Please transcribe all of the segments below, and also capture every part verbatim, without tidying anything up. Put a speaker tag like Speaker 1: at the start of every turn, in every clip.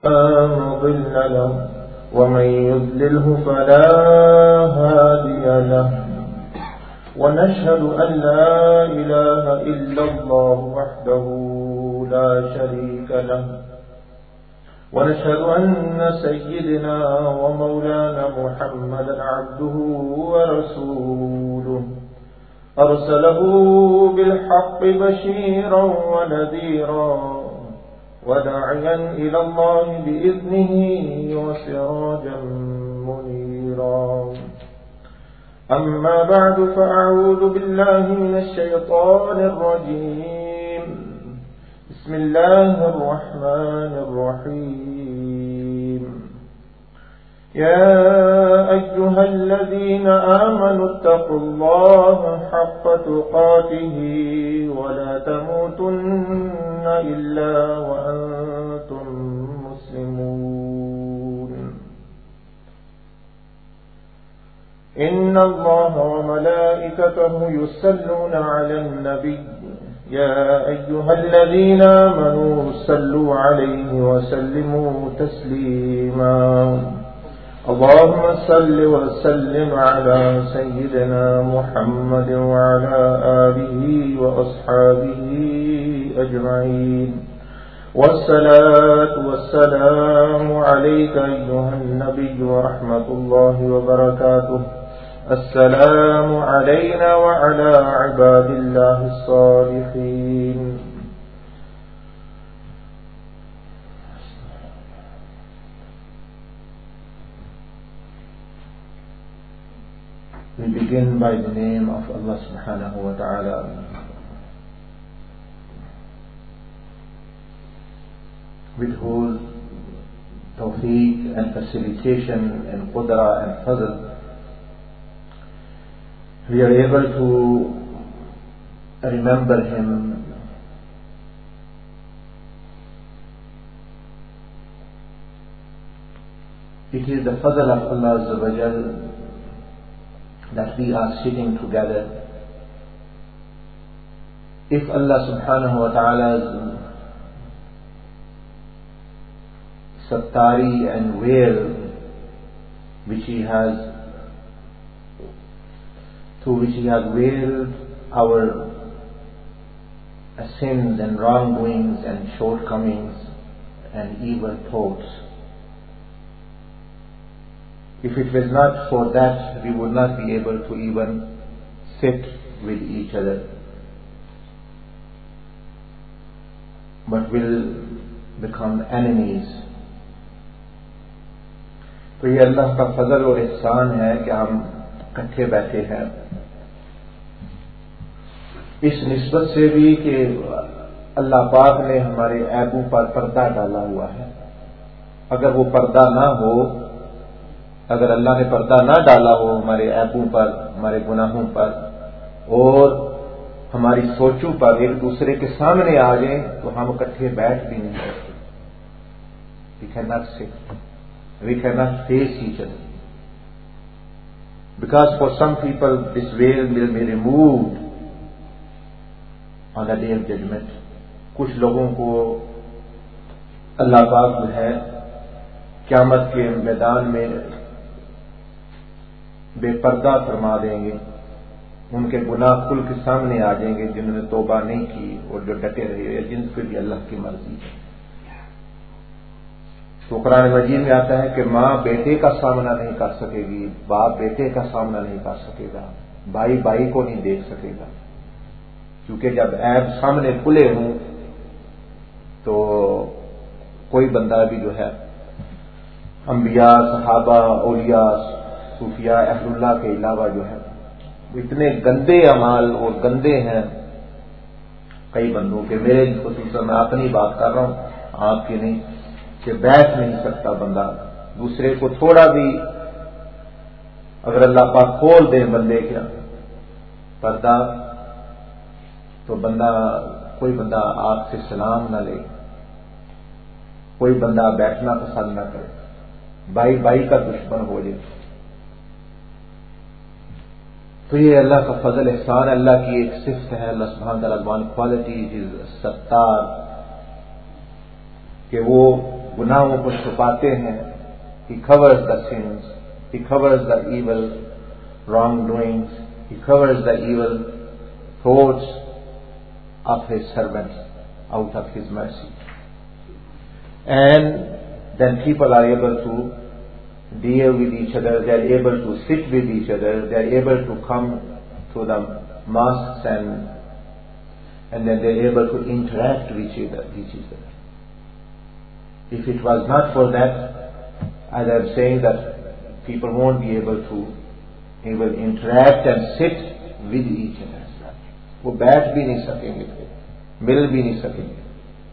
Speaker 1: مضل له ومن يضلله فلا هادي له ونشهد أن لا إله إلا الله وحده لا شريك له ونشهد أن سيدنا ومولانا محمدا عبده ورسوله أرسله بالحق بشيرا ونذيرا وداعيا إلى الله بإذنه وسراجا منيرا أما بعد فأعوذ بالله من الشيطان الرجيم بسم الله الرحمن الرحيم يا أيها الذين آمنوا اتقوا الله حق تقاته ولا تموتن إلا وأنتم مسلمون إن الله وملائكته يصلون على النبي يا أيها الذين آمنوا صلوا عليه وسلموا تسليما اللهم صل وسلم على سيدنا محمد وعلى آله وأصحابه أجمعين والصلاة والسلام عليك أيها النبي ورحمة الله وبركاته السلام علينا وعلى عباد الله الصالحين. We begin by the name of Allah subhanahu wa ta'ala. With whose tawfiq and facilitation and qudra and fazl we are able to remember Him it is the fazl of Allah Azza wa Jal that we are sitting together. If Allah subhanahu wa ta'ala's sattari and veil which He has through which He has veiled our sins and wrongdoings and shortcomings and evil thoughts, if it was not for that, we would not be able to even sit with each other, but will become enemies. تو یہ اللہ کا فضل اور احسان ہے کہ ہم اکٹھے بیٹھے ہیں، اس نسبت سے بھی کہ اللہ پاک نے ہمارے عیبوں پر پردہ ڈالا ہوا ہے. اگر وہ پردہ نہ ہو، اگر اللہ نے پردہ نہ ڈالا ہو ہمارے عیبوں پر، ہمارے گناہوں پر اور ہماری سوچوں پر ایک دوسرے کے سامنے آ جائیں تو ہم اکٹھے بیٹھ بھی نہیں سکتے. We cannot sit. We cannot face each other. Because for some people this veil will be removed on the day of judgment. کچھ لوگوں کو اللہ پاک جو ہے قیامت کے میدان میں بے پردہ فرما دیں گے، ان کے گناہ کھل کے سامنے آ جائیں گے جنہوں نے توبہ نہیں کی اور جو ڈٹے رہے یا جن پہ بھی اللہ کی مرضی ہے. تو قرآن مجید میں آتا ہے کہ ماں بیٹے کا سامنا نہیں کر سکے گی، باپ بیٹے کا سامنا نہیں کر سکے گا، بھائی بھائی کو نہیں دیکھ سکے گا، کیونکہ جب عیب سامنے کھلے ہوں تو کوئی بندہ بھی جو ہے انبیاء، صحابہ، اولیاء، صوفیاء، اہل اللہ کے علاوہ جو ہے اتنے گندے اعمال اور گندے ہیں کئی بندوں کے، میرے خصوصاً میں اپنی بات کر رہا ہوں، آپ کی نہیں، کہ بیٹھ نہیں سکتا بندہ دوسرے کو تھوڑا بھی. اگر اللہ پاک کھول دے بندے کا پردہ تو بندہ کوئی بندہ آپ سے سلام نہ لے، کوئی بندہ بیٹھنا پسند نہ کرے، بھائی بھائی کا دشمن ہو جائے. تو یہ اللہ کا فضل احسان، اللہ کی ایک صفت ہے، اللہ سبحانہ تعالیٰ ون کوالٹی از ستار، کہ وہ گناہوں کو چھپاتے ہیں. He covers the sins, he covers the evil wrongdoings, he covers the evil thoughts of his servants out of his mercy. And then people are able to deal with each other, they are able to sit with each other, they are able to come to the mosques and and then they are able to interact with each other. With each other. If it was not for that, as I am saying, that people won't be able to able interact and sit with each other. وہ بیٹھ بھی نہیں سکیں گے, مل بھی نہیں سکیں گے.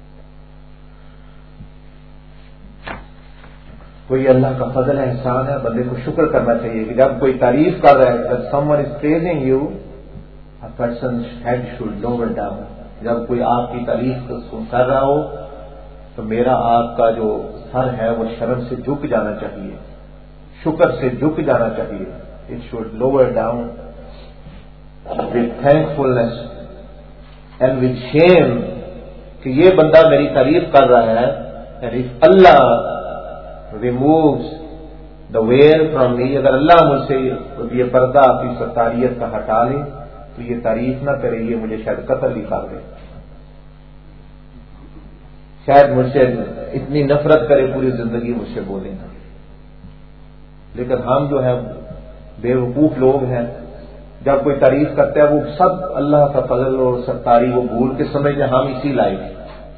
Speaker 1: تو یہ اللہ کا فضل ہے, احسان ہے. بندے کو شکر کرنا چاہیے کہ جب کوئی تعریف کر رہا ہے, جب someone is praising you, a person's head should lower down. جب کوئی آپ کی تعریف کر رہا ہو تو میرا آپ کا جو سر ہے وہ شرم سے جھک جانا چاہیے, شکر سے جھک جانا چاہیے. It should lower down with thankfulness and with shame کہ یہ بندہ میری تعریف کر رہا ہے. And if Allah removes the veil from me, اگر اللہ مجھ سے یہ پردہ اپنی ستاریت کا ہٹا لے تو یہ تعریف نہ کرے, یہ مجھے شاید قتل ہی کر دے, شاید مجھ سے اتنی نفرت کرے پوری زندگی مجھ سے بولے نا. لیکن ہم جو ہیں بے وقوف لوگ ہیں, جب کوئی تعریف کرتا ہے وہ سب اللہ کا فضل اور ستاری وہ بھول کے سمجھتے ہم اسی لائق ہیں,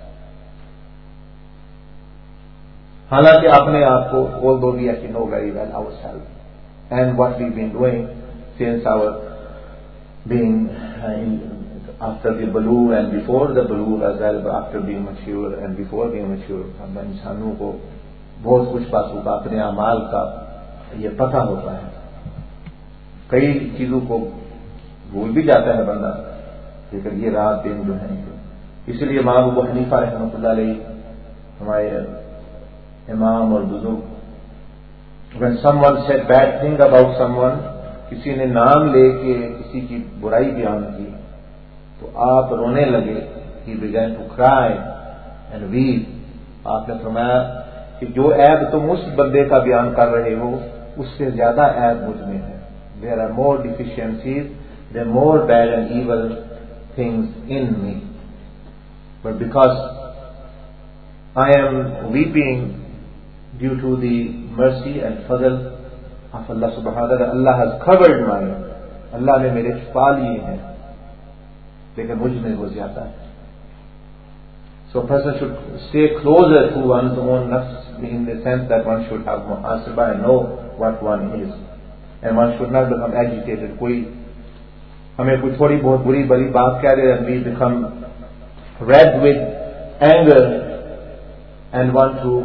Speaker 1: حالانکہ اپنے آپ کو although we actually know very well ourselves and what we've been doing since our being uh, in, after the bulugh and before the bulugh as well, after being mature and before being mature. ہم انسانوں کو بہت کچھ باتوں کا اپنے اعمال کا یہ پتہ ہوتا ہے, کئی چیزوں کو بھول بھی جاتا ہے بندہ, لیکن یہ رات دن جو ہے. اس لیے امام ابو حنیفہ رحمۃ اللہ علیہ ہمارے امام اور بزرگ, when someone said bad thing about someone, کسی نے نام لے کے کسی کی برائی بیان کی تو آپ رونے لگے. He began to cry and weep. آپ نے فرمایا کہ جو عیب تم اس بندے کا بیان کر رہے ہو اس سے زیادہ عیب مجھ میں ہے. There are more deficiencies, there are more bad and evil things in me. But because I am weeping due to the mercy and fadl of Allah subhanahu wa ta'ala, Allah has covered my, Allah نے میرے چھپا لیے ہیں, لیکن مجھ میں وہ زیادہ ہے. So a person should stay closer to one's own nafs in the sense that one should have muhasabah and know what one is. And one should not become agitated. کوئی ہمیں کوئی تھوڑی بہت بری بری بات کہہ دے and we become red with anger and want to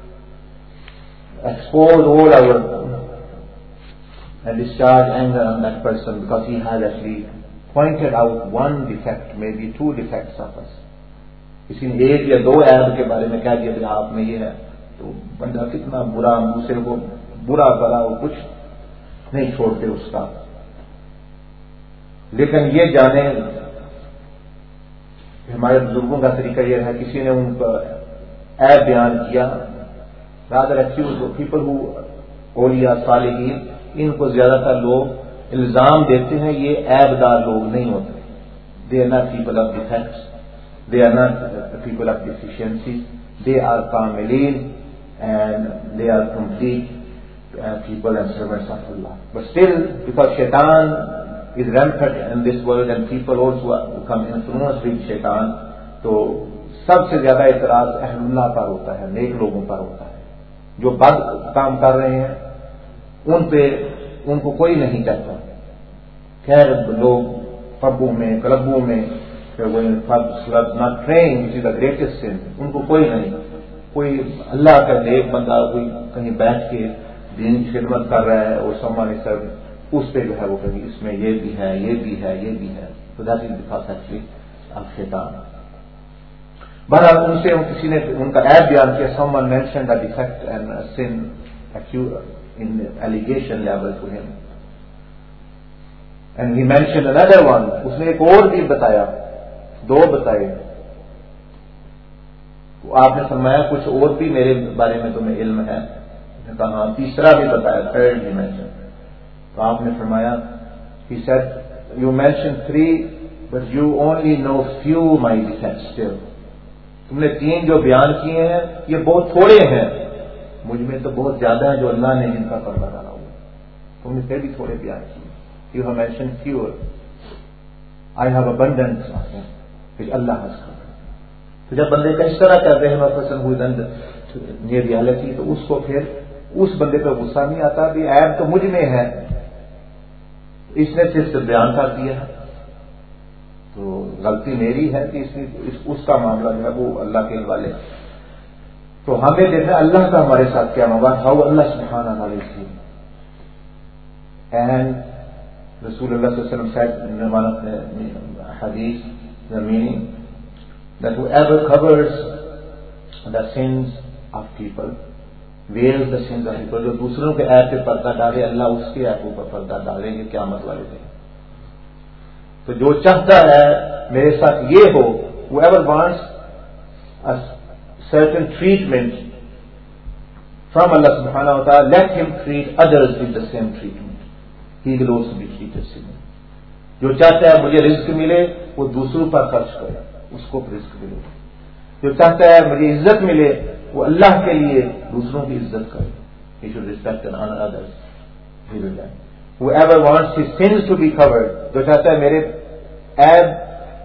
Speaker 1: expose all our and discharge anger on that person because he has actually pointed out one defect, maybe two defects of us. کسی نے ایک یا دو عیب کے بارے میں کہہ دیا کہ آپ میں یہ ہے, تو بندہ کتنا برا, دوسرے کو برا بلا وہ کچھ نہیں چھوڑتے اس کا. لیکن یہ جانے ہمارے بزرگوں کا طریقہ یہ ہے, کسی نے ان کا عیب بیان کیا, rather accuse of people who اولیاء صالحین, ان کو زیادہ تر لوگ الزام دیتے ہیں یہ عیب دار لوگ نہیں ہوتے. They are not people of defects, they are not people of deficiencies, they are kamilin and they are complete uh, people and servants of Allah. But still, because shaitan is rampant in this world and people also become influenced with shaitan, تو سب سے زیادہ اعتراض اہل اللہ پر ہوتا ہے, نیک لوگوں پر ہوتا ہے. جو بد کام کر رہے ہیں ان پہ ان کو کوئی نہیں کہتا. خیر لوگ پبوں میں کلبوں میں not praying which is the greatest sin, ان کو کوئی نہیں, کوئی اللہ کا نیک بندہ کوئی کہیں بیٹھ کے دین کی خدمت کر رہا ہے اور سامان سب اس پہ جو ہے وہ کہیں اس میں یہ بھی ہے یہ بھی ہے یہ بھی ہے. تو that is because actually of شیطان. بہرحال ان سے کسی نے ان کا عیب بیان کیا, someone mentioned a defect and a sin in allegation level to him, and he mentioned another one. اس نے ایک اور بھی بتایا, دو بتائے. آپ نے فرمایا کچھ اور بھی میرے بارے میں تمہیں علم ہے؟ نے کہا ہاں. تیسرا بھی بتایا, تھرڈ ڈیمینشن. تو آپ نے فرمایا he said you mentioned three but you only know few my defects still. تم نے تین جو بیان کیے ہیں یہ بہت تھوڑے ہیں, مجھ میں تو بہت زیادہ ہے جو اللہ نے جن کا پردہ ڈالا ہوا. تم نے پھر بھی تھوڑے بیان کیے. You have mentioned fewer. I have abundance of them which Allah has covered. تو جب بندے کا اس طرح کرتے ہیں person who is under near reality, تو اس کو پھر اس بندے پہ غصہ نہیں آتا بھی عیب تو مجھ میں ہے, اس نے صرف بیان کر دیا ہے تو غلطی میری ہے کہ اس, اس, اس کا معاملہ جو ہے وہ اللہ کے حوالے. تو ہمیں دیکھنا اللہ کا ہمارے ساتھ کیا معاملہ, ہاؤ اللہ سبحانہ وتعالی. اینڈ رسول اللہ صلی اللہ علیہ وسلم said in one of the hadith, the meaning that whoever covers the sins of people, veils the sins of people, جو دوسروں کے عیب پہ پردہ ڈالے اللہ اس کے عیبوں پر پردہ ڈالیں گے قیامت والے دن. تو جو چاہتا ہے میرے ساتھ یہ ہو, whoever wants a certain treatment from Allah subhanahu wa ta'ala, let him treat others with the same treatment. He will also be treated similarly. جو چاہتا ہے مجھے رزق ملے وہ دوسروں پر خرچ کرے, اس کو رزق ملے. جو چاہتا ہے مجھے عزت ملے وہ اللہ کے لیے دوسروں کی عزت کرے. He should respect and honor others. He will die. Whoever wants his sins to be covered, جو چاہتا ہے میرے عیب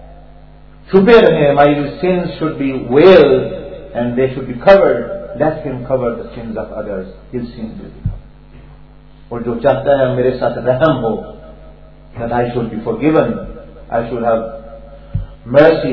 Speaker 1: چھپے رہیں, my sins should be veiled and they should be covered, let him cover the sins of others. His sins will be covered. اور جو چاہتا ہے میرے ساتھ رحم ہو, that I should be forgiven, I should have mercy,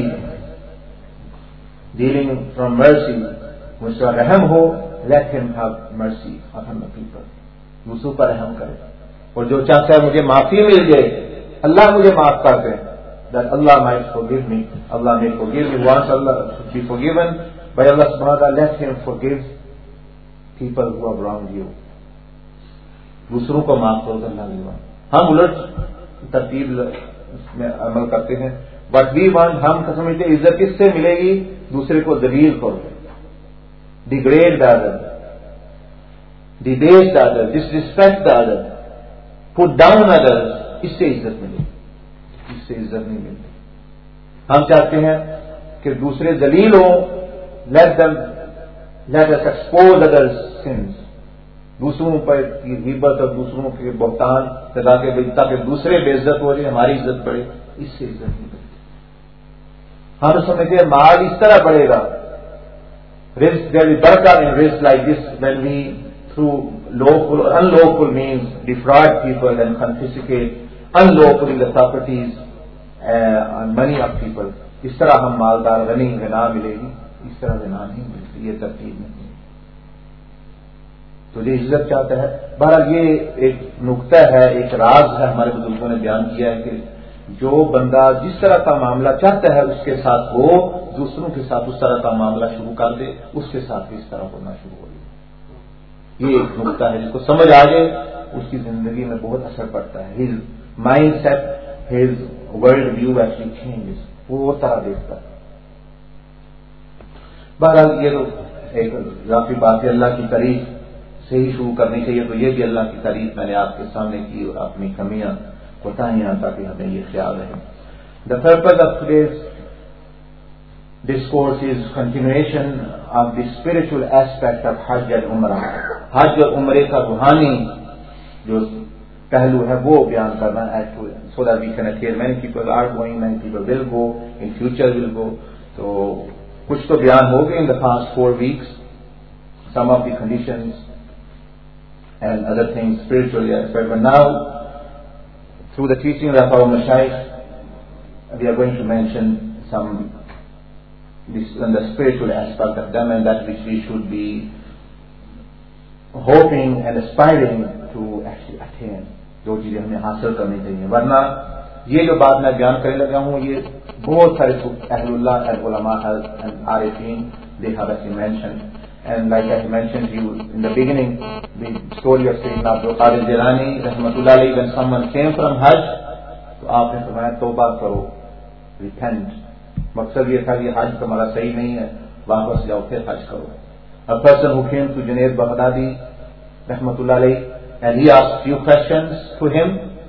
Speaker 1: dealing from mercy, مجھ سے رحم ہو, let him have mercy upon the people. دوسروں پر رحم کرے. اور جو چاہتا ہے مجھے معافی مل جائے, اللہ مجھے معاف کر دے, that Allah might forgive me, Allah may forgive me. Once Allah should be forgiven by Allah subhanahu wa ta'ala, let him forgive people who have wronged you. دوسروں کو معاف کرو تو اللہ نہیں. ہم الٹ ترتیب میں عمل کرتے ہیں. بٹ وی وانٹ, ہم سمجھتے عزت کس سے ملے گی, دوسرے کو ذلیل کرو, degrade the other, debase the other, disrespect the other, put down other, اس سے عزت ملے گی, اس سے عزت نہیں ملتی. ہم چاہتے ہیں کہ دوسرے ذلیل ہوں, let them let us expose other sins, دوسروں پر کی غیبت اور دوسروں کے بہتان تاکہ دوسرے بے عزت ہو جائے, ہماری عزت بڑھے, اس سے عزت نہیں ملتی. ہم سمجھتے ہیں مال اس طرح بڑھے گا, رزق there will be barakah in risk like this when we through lawful or unlawful means defraud people and confiscate unlawfully the properties uh, and money of people. اس طرح ہم مالدار غنی غنا ملے گی, اس طرح غنا نہیں ملتی, یہ ترتیب نہیں. تو یہ عزت چاہتا ہے. بہرحال یہ ایک نقطہ ہے, ایک راز ہے ہمارے بزرگوں نے بیان کیا ہے کہ جو بندہ جس طرح کا معاملہ چاہتا ہے اس کے ساتھ ہو, دوسروں کے ساتھ اس طرح کا معاملہ شروع کر دے, اس کے ساتھ بھی اس طرح ہونا شروع ہو جائے. یہ ایک نقطہ ہے جس کو سمجھ آ جائے اس کی زندگی میں بہت اثر پڑتا ہے. His mind set, his world view actually changes, وہ وہ طرح دیکھتا ہے. بہرحال یہ تو ایک کافی بات ہے. اللہ کی تعریف سے ہی شروع کرنی چاہیے. تو یہ بھی اللہ کی تعریف میں نے آپ کے سامنے کی اور اپنی کمیاں کوتاہیاں تاکہ ہمیں یہ خیال رہے. The purpose of today's discourse is continuation of the spiritual aspect of Hajj and Umrah. حج اور عمرے کا روحانی جو پہلو ہے وہ بیان کرنا ہے, so that we can attain. Many people are going, many people will go, in future will go. تو کچھ تو بیان ہو گئے in the past four weeks, some of the conditions and other things spiritually aspect. But now, through the teaching of our Mashaykh, we are going to mention some this on the spiritual aspect of them, and that which we should be hoping and aspiring to actually attain. جو چیزیں ہمیں حاصل کرنی چاہیے. ورنہ یہ جو بات میں بیان کرنے لگا ہوں یہ بہت سارے اہل اللہ, علماء and عارفین, they have actually mentioned. And like I mentioned to you in the beginning, the story of Sayyidina Abdul Qadir Jilani rahmatullah alayhi, when someone came from Hajj, تو آپ نے فرمایا توبہ کرو, repent. مقصد یہ تھا کہ حج تمہارا صحیح نہیں ہے, واپس جاؤ پھر حج کرو. A person who came to Junaid Baghdadi rahmatullah alayhi, and he asked few questions to him,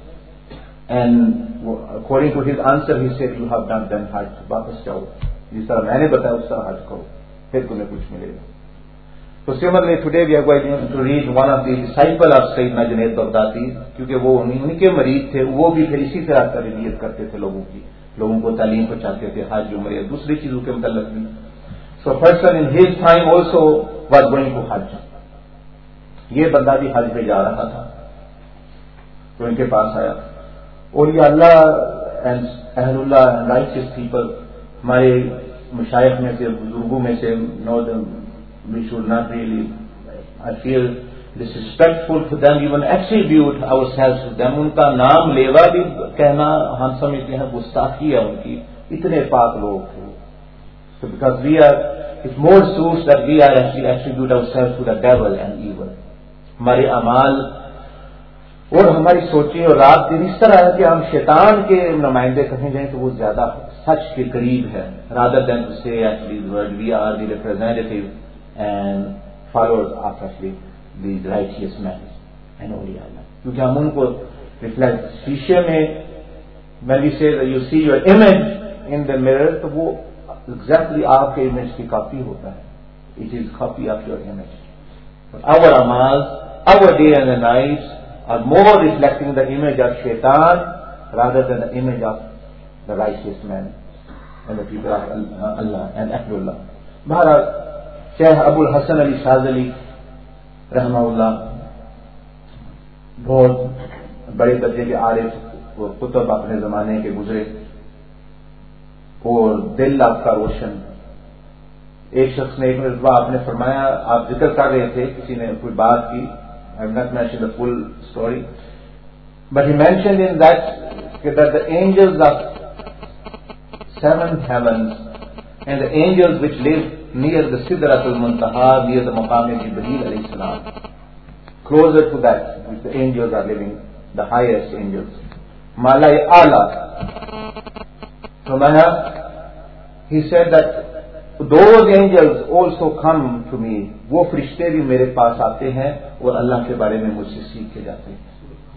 Speaker 1: and according to his answer he said, you have done done hajj, واپس جاؤ جس طرح میں نے بتایا اس طرح حج کرو پھر تمہیں کچھ ملے گا. So similarly today we are going to read one of the disciples of Sayyidina Junaid Baghdadi, کیونکہ وہ ان کے مریض تھے, وہ بھی پھر اسی طرح تربیت کرتے تھے لوگوں کی, لوگوں کو تعلیم پہنچاتے تھے حج عمرے دوسری چیزوں کے متعلق بھی. So a person in his time also was going to Hajj. یہ بندہ بھی حج پہ جا رہا تھا تو ان کے پاس آیا. اور یہ اللہ and اہل اللہ and righteous people, ہمارے مشائخ میں سے بزرگوں میں سے, no, we should not really, I feel disrespectful to them, even attribute ourselves to them. ان کا نام لیوا بھی کہنا ہم سمجھتے ہیں گستاخی ہے ان کی, اتنے پاک لوگ تھے. So because we are, it more suits that we are actually attribute ourselves to the devil and evil. ہمارے اعمال اور ہماری سوچیں اور رات دن اس طرح ہے کہ ہم شیطان کے نمائندے کہیں جائیں تو وہ زیادہ سچ کے قریب ہے, rather than to say actually the word we are the representative and followers of actually these righteous men and awliya Allah. کیونکہ ہم ان کو ریفلیکٹ شیشے میں, when we say that you see your image in the mirror, تو وہ exactly آپ کے image کی کاپی ہوتا ہے. It is copy of your image. But our amal, our day and the nights are more reflecting the image of shaitan rather than the image of the righteous men and the people of Allah and Ahlullah. Bharat Shaykh Abul Hasan Ali Shazali رحمہ بہت بڑے درجے کے عارف اور کتب اپنے زمانے کے گزرے اور دل آپ کا روشن. ایک شخص نے ایک مرتبہ آپ نے فرمایا, آپ ذکر کر رہے تھے, کسی نے کوئی بات کی, I have not mentioned the full story, but he mentioned in that that the angels of seven heavens and the angels which live near the Sidratul Muntaha, near the Maqam Jibreel alayhi salam, closer to that which the angels are living, the highest angels, Malay Ala. So he said that those angels also come to me, وہ فرشتے بھی میرے پاس آتے ہیں اور اللہ کے بارے میں مجھ سے سیکھ کے جاتے ہیں.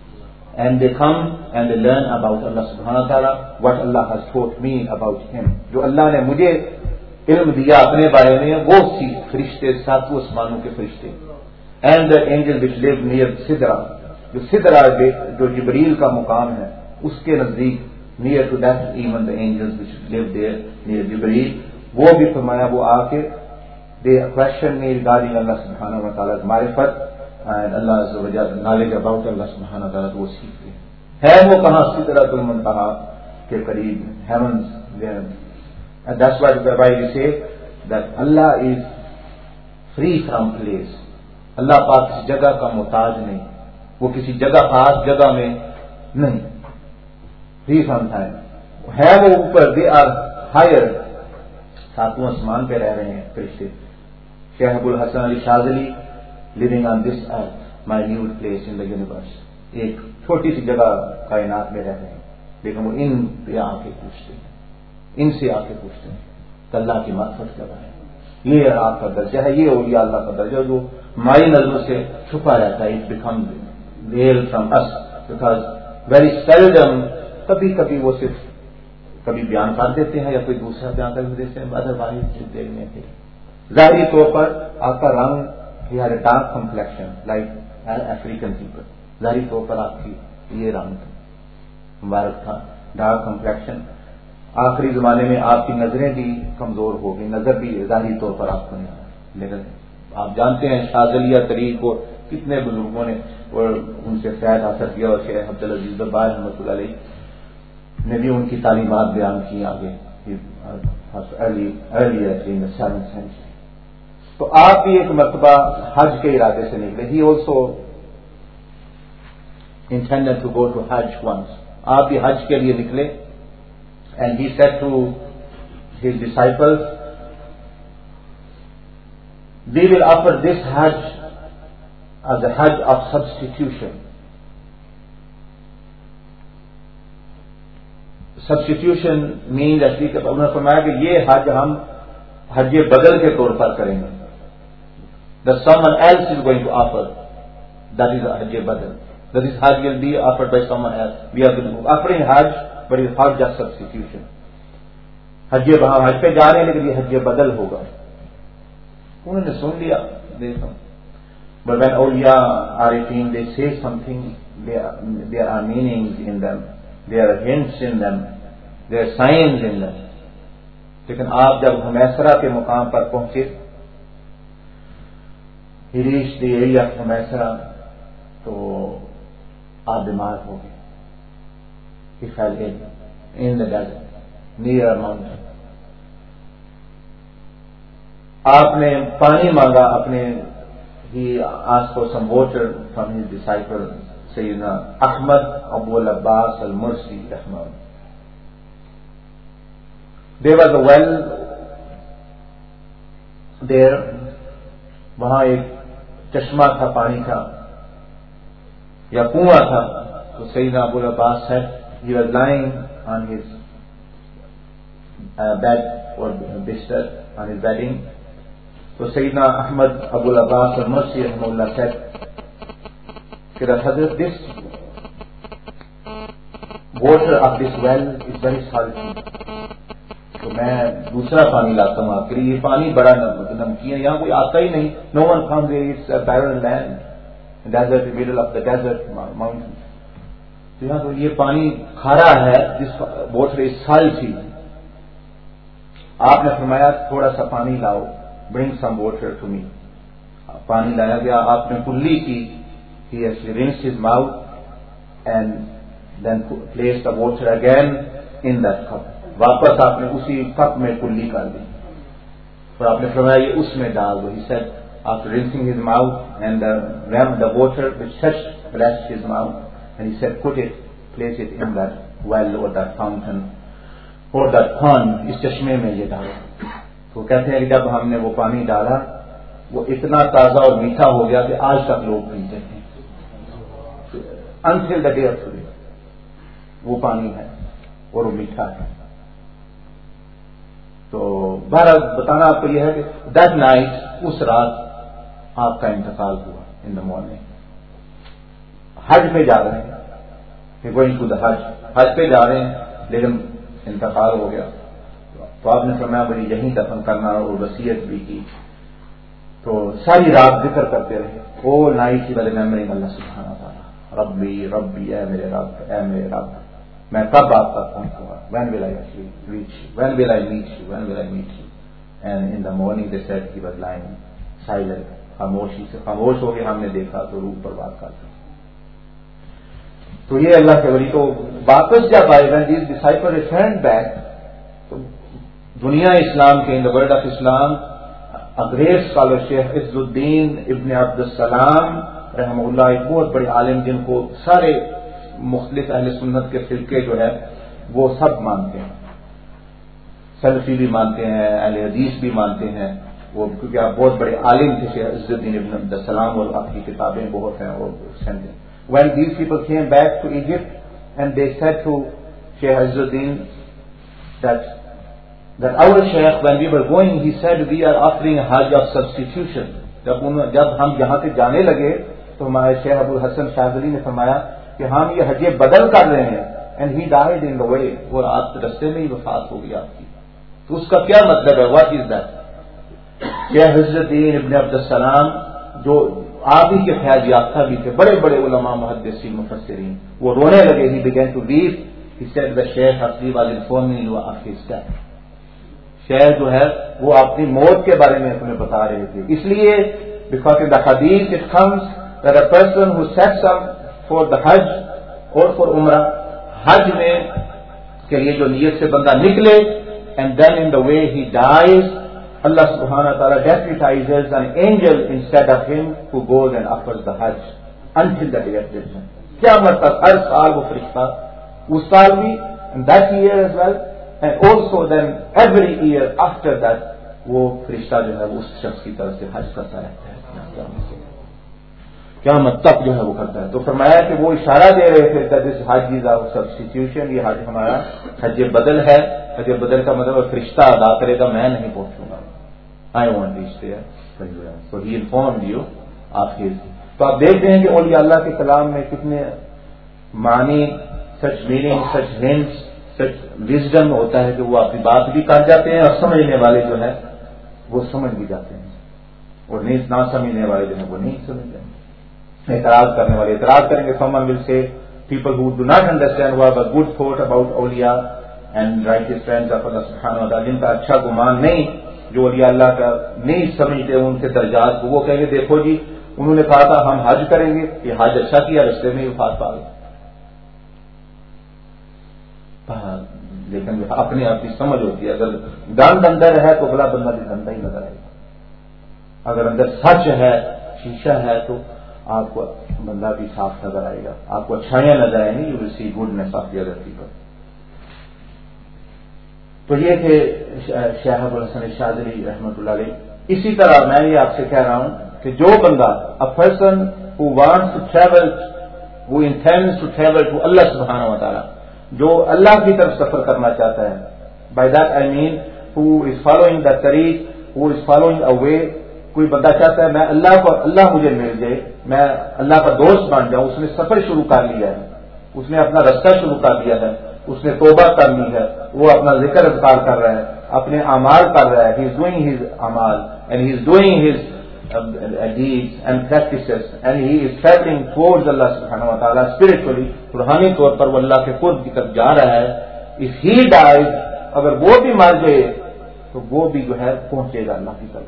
Speaker 1: And they come and they learn about Allah subhanahu wa ta'ala, what Allah has taught me about him. جو اللہ نے مجھے علم دیا اپنے بارے میں وہ سیکھ فرشتے, ساتوں آسمانوں کے فرشتے. And the angel which live near Sidra, جو سدرا جو جبریل کا مقام ہے اس کے نزدیک, near to that even the angels which live there near Jibreel, وہ بھی فرمایا وہ آ کے they question me regarding Allah subhanahu wa ta'ala's marifat and Allah's knowledge about Allah subhanahu wa ta'ala, وہ سیکھتے ہیں. ہے وہ کہاں سدرۃ المنتہا کے قریب, heavens there. And that's why we say that Allah is free from place. اللہ پاک کسی جگہ کا محتاج نہیں, وہ کسی جگہ خاص جگہ میں نہیں. free from time. ہے وہ اوپر, they are higher, ساتوں آسمان پہ رہ رہے ہیں فرشتے. شیخ ابو الحسن علی شاذلی living on this earth, minute place in the universe, ایک چھوٹی سی جگہ کائنات میں رہ رہے ہیں, لیکن وہ ان پہ آ کے پوچھتے ہیں, ان سے آ کے پوچھتے ہیں کہ اللہ کی معرفت کیا ہے. یہ آپ کا درجہ ہے, یہ اولیاء اللہ کا درجہ جو ہماری نظروں سے چھپا رہتا ہے. It become veiled from us because very seldom, کبھی کبھی وہ صرف کبھی بیان کر دیتے ہیں یا کوئی دوسرا بیان کر دیتے ہیں, ادروائز دیکھنے کے ظاہری طور پر آپ کا رنگ, he had a dark complexion like African people, ظاہری طور پر آپ کی یہ رنگ مبارک تھا, ڈارک کمپلیکشن. آخری زمانے میں آپ کی نظریں بھی کمزور ہو گئی, نظر بھی ظاہری طور پر آپ کو نہیں آ رہا, لیکن آپ جانتے ہیں شاذلیہ طریق کو کتنے بزرگوں نے اور ان سے فیض حاصل کیا, اور شیخ عبدالعزیز ببار رحمۃ اللہ علیہ نے بھی ان کی تعلیمات بیان کی آگے سیون سینچری. تو آپ بھی ایک مرتبہ حج کے ارادے سے نکلے. He also intended to go to Hajj once. آپ بھی حج کے لیے نکلے. And he said to his disciples, we will offer this Hajj as a Hajj of substitution. Substitution mean ایسی کہ انہوں نے فرمایا کہ یہ حج ہم حج بدل کے طور پر کریں گے. That someone else is going to offer, that is حج بدل. That is Hajj will be offered by someone else. We are offering Hajj, but it's not just substitution. حج وہاں حج پہ جا رہے ہیں لیکن یہ حج بدل ہوگا. انہوں نے سن لیا دیکھا. But when awliya arifin, they say something, there are, there are meanings in them, there are hints in them, there are signs in them. لیکن آپ جب ہمیسرا کے مقام پر پہنچے, he reached the area of ہمیسرا, تو آپ بیمار ہو گئے. He fell ill in the desert, near a mountain. آپ نے پانی مانگا اپنے, he asked for some water from his disciple Sayyidina Ahmad Abu al-Abbas al-Mursi Rahman. There was a well there, وہاں ایک چشمہ تھا پانی کا یا کنواں تھا. تو سیدنا ابو العباس said he was lying on his uh, bed or bister, on his bedding. تو سیدنا احمد ابو العباس المرسی رحمہ اللہ said کہ حضرت this water of this well is very salty. تو میں دوسرا پانی لاتا ہوں آپ کے لیے. یہ پانی بڑا نمکین ہے, یہاں کوئی آتا ہی نہیں. No one comes here, it's a barren land, desert, in the middle of the desert mountain. تو یہاں تو یہ پانی کھارا ہے. this water is salty. آپ نے فرمایا تھوڑا سا پانی لاؤ, bring some water to me. پانی لایا گیا. آپ نے کلی کی, he has rinsed his mouth and then placed the water again in that cup. واپس آپ نے اسی کپ میں کلی کر دی اور آپ نے فرمایا یہ اس میں ڈال دو. He said after rinsing his mouth and the ram the water which touched blessed his mouth, and he said put it, place it in that well or that fountain or that pond, اس چشمے میں یہ ڈالو. تو کہتے ہیں کہ جب ہم نے وہ پانی ڈالا وہ اتنا تازہ اور میٹھا ہو گیا کہ آج تک لوگ پیتے ہیں. until the day of today وہ پانی ہے اور وہ میٹھا ہے. تو بہرحال بتانا آپ کو یہ ہے کہ دیٹ نائٹ, اس رات آپ کا انتقال ہوا. ان دا مارننگ حج پہ جا رہے ہیں, گوئنگ ٹو دا حج, حج پہ جا رہے ہیں لیکن انتقال ہو گیا. تو آپ نے فرمایا مجھے یہیں دفن کرنا اور وصیت بھی کی. تو ساری رات ذکر کرتے رہے. او نائٹ ریممبرنگ اللہ سبحانہ وتعالی, ربی ربی, اے میرے رب, اے میرے رب, میں کب آپ تک پہنچوں گا. when will I actually reach you, when will I meet you, when will I meet you. and in the morning they said he was lying silent, خاموشی سے خاموش ہو کے ہم نے دیکھا تو روح پر بات کرتا. تو یہ اللہ کے ولی. تو واپس جب آئے when these disciples returned back, تو دنیا اسلام کے, in the world of Islam, a great scholar شیخ عز الدین ابن عبد السلام رحمہ اللہ, ایک بہت بڑے عالم جن کو سارے مختلف اہل سنت کے فرقے جو ہے وہ سب مانتے ہیں. سلفی بھی مانتے ہیں, اہل حدیث بھی مانتے ہیں وہ, کیونکہ آپ بہت بڑے عالم تھے شیخ عز الدین ابن عبد السلام, اور آپ کی کتابیں بہت ہیں. اور when these people came back to Egypt and they said to Shaykh Izzuddin that that our Shaykh, when we were going, he said we are offering a Hajj of substitution. جب جب ہم یہاں سے جانے لگے تو ہمارے شیخ ابو الحسن شاذلی نے فرمایا کہ ہم یہ حج بدل کر رہے ہیں. and he died in the way, اور آپ رستے میں ہی وفات ہو گئی آپ کی. تو اس کا کیا مطلب ہے, what is that. شیخ عز الدین ابن عبد السلام جو آپ ہی کے فیض یافتہ بھی تھے, بڑے بڑے علماء محدثین مفسرین, وہ رونے لگے. he began to weep. he said the Shaykh Asli was informing you of his death. شیخ جو ہے وہ اپنی موت کے بارے میں ہمیں بتا رہے تھے. اس لیے because in the hadith it comes that a person who sets up for the Hajj or for Umrah, حج میں کے لیے جو نیت سے بندہ نکلے, and then in the way he dies, Allah subhanahu wa ta'ala deputizes an angel instead of him who goes and offers the Hajj until the day of judgment. کیا مطلب, ہر سال وہ فرشتہ, اس سال بھی, and that year as well, and also then every year after that وہ فرشتہ جو ہے وہ اس شخص کی طرف سے حج کرتا رہتا ہے. کیا مطلب جو ہے وہ کرتا ہے. تو فرمایا کہ وہ اشارہ دے رہے تھے that this Hajj is our substitution, یہ حج ہمارا حج بدل ہے. حج بدل کا مطلب فرشتہ ادا کرے گا, میں نہیں پہنچوں گا. I won't reach there. So he informed you of his. تو آپ دیکھتے ہیں کہ اولیاء اللہ کے کلام میں کتنے معنی، such meaning, such hints, such wisdom ہوتا ہے کہ وہ اپنی بات بھی کر جاتے ہیں اور سمجھنے والے جو ہے وہ سمجھ بھی جاتے ہیں، اور نہیں نہ سمجھنے والے جو ہیں وہ نہیں سمجھتے ہیں۔ اعتراض کرنے والے اعتراض کریں گے. someone will say people who do not understand, who have a good thought about awliya and righteous friends of Allah subhanahu wa ta'ala، جن کا اچھا گمان نہیں، جو اولیاء اللہ کا نہیں سمجھتے ان کے درجات کو، وہ کہیں گے دیکھو جی انہوں نے کہا تھا ہم حج کریں گے، یہ حج اچھا کیا، رستے میں وفات پا گئے. لیکن اپنے آپ کی سمجھ ہوتی ہے، اگر گند اندر ہے تو بلا بندہ بھی گندا ہی نظر آئے گا، اگر اندر سچ ہے، شیشہ ہے، تو آپ کو بندہ بھی صاف نظر آئے گا، آپ کو اچھائیاں نظر آئیں گی، you will see goodness of the other people. تو یہ تھے شیخ ابوالحسن الشاذلی رحمۃ اللہ علیہ. اسی طرح میں یہ آپ سے کہہ رہا ہوں کہ جو بندہ a person who wants to travel, who intends to travel to Allah subhanahu wa ta'ala، جو اللہ کی طرف سفر کرنا چاہتا ہے، by that I mean who is following the tariq, who is following a way، کوئی بندہ چاہتا ہے میں اللہ کو، اللہ مجھے مل جائے، میں اللہ کا دوست بن جاؤں، اس نے سفر شروع کر لیا ہے، اس نے اپنا رستہ شروع کر دیا ہے، اس نے توبہ کرنی ہے، وہ اپنا ذکر اذکار کر رہا ہے، اپنے اعمال کر رہا ہے، he is doing his اعمال and he is doing his deeds and practices and he is traveling towards Allah subhanahu wa ta'ala spiritually، روحانی طور پر وہ اللہ کے قرب کی طرف جا رہا ہے. if he dies، اگر وہ بھی مر جائے تو وہ بھی جو ہے پہنچے گا اللہ کی طرف.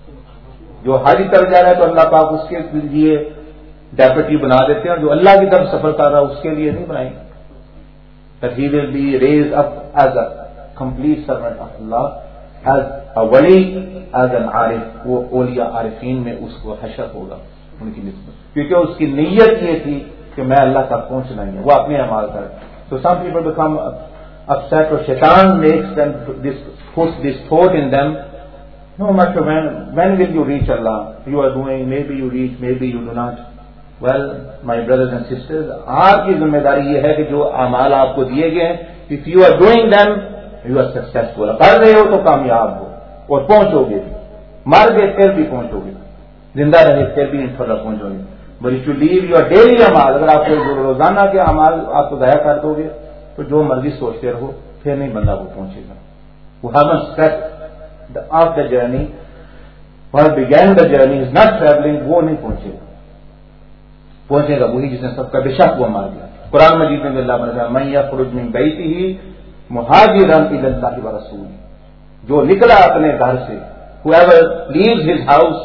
Speaker 1: جو حج کر جا رہا ہے تو اللہ پاک اس کے لیے ڈیپٹی بنا دیتے ہیں، جو اللہ کی طرف سفر کر رہا ہے اس کے لیے نہیں بنائیں گے. that he will be raised up as a complete servant of Allah، as a wali، as an عارف. وہ اولیاء عارفین میں اس کو حشر ہوگا ان کی نسبت، کیونکہ اس کی نیت یہ تھی کہ میں اللہ تک پہنچنا ہی ہے، وہ اپنے اعمال کر. so some people become upset or shaitan makes them this puts this thought in them. No matter when when will you reach Allah, you are doing, maybe you reach, maybe you do not. Well, my brothers and sisters، آپ کی ذمہ داری یہ ہے کہ جو اعمال آپ کو دیے گئے ہیں، if you are doing them you are successful، کر رہے ہو تو کامیاب ہو اور پہنچو گے، مر گئے پھر بھی پہنچو گے، زندہ رہے پھر بھی انشاءاللہ پہنچو گے. but if you leave your daily اعمال، اگر آپ کو روزانہ کے اعمال آپ کو ضائع کر دو گے تو جو مرضی سوچتے رہو پھر نہیں بندہ وہ پہنچے گا. وہ haven't set the of the journey or began the journey is not traveling، وہ نہیں پہنچے گا. پہنچے گا وہی جس نے سب کا بے شک وہ مار دیا. قرآن مجید میں اللہ نے من یخرج من بیتہ مہاجرا الی اللہ ورسولہ، جو نکلا اپنے گھر سے، whoever leaves his house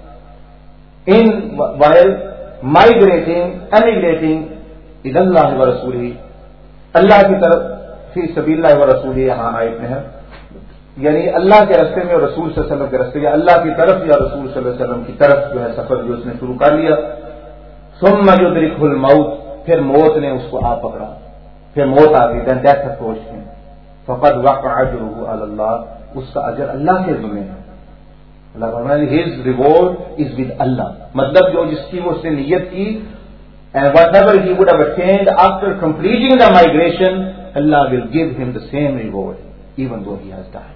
Speaker 1: in while migrating emigrating الی اللہ ورسولہ، اللہ کی طرف، فی سبیل اللہ ورسولہ یہاں آیت میں ہے، یعنی اللہ کے راستے میں اور رسول صلی اللہ علیہ وسلم کے راستے، یا اللہ کی طرف یا رسول صلی اللہ علیہ وسلم کی طرف جو ہے سفر جو اس نے شروع کر لیا. ثم یدرکہ الموت، پھر موت نے اس کو آ پکڑا، پھر موت آ گئی، then death approached him، فقد وقع اجرہ علی اللہ، اس کا اجر اللہ کے ذمہ ہے. اللہ فرمایا his reward is with Allah، مطلب جو جس کی وہ اس نے نیت کی، and whatever he would have attained after completing the migration، Allah will give him the same reward even though he has died.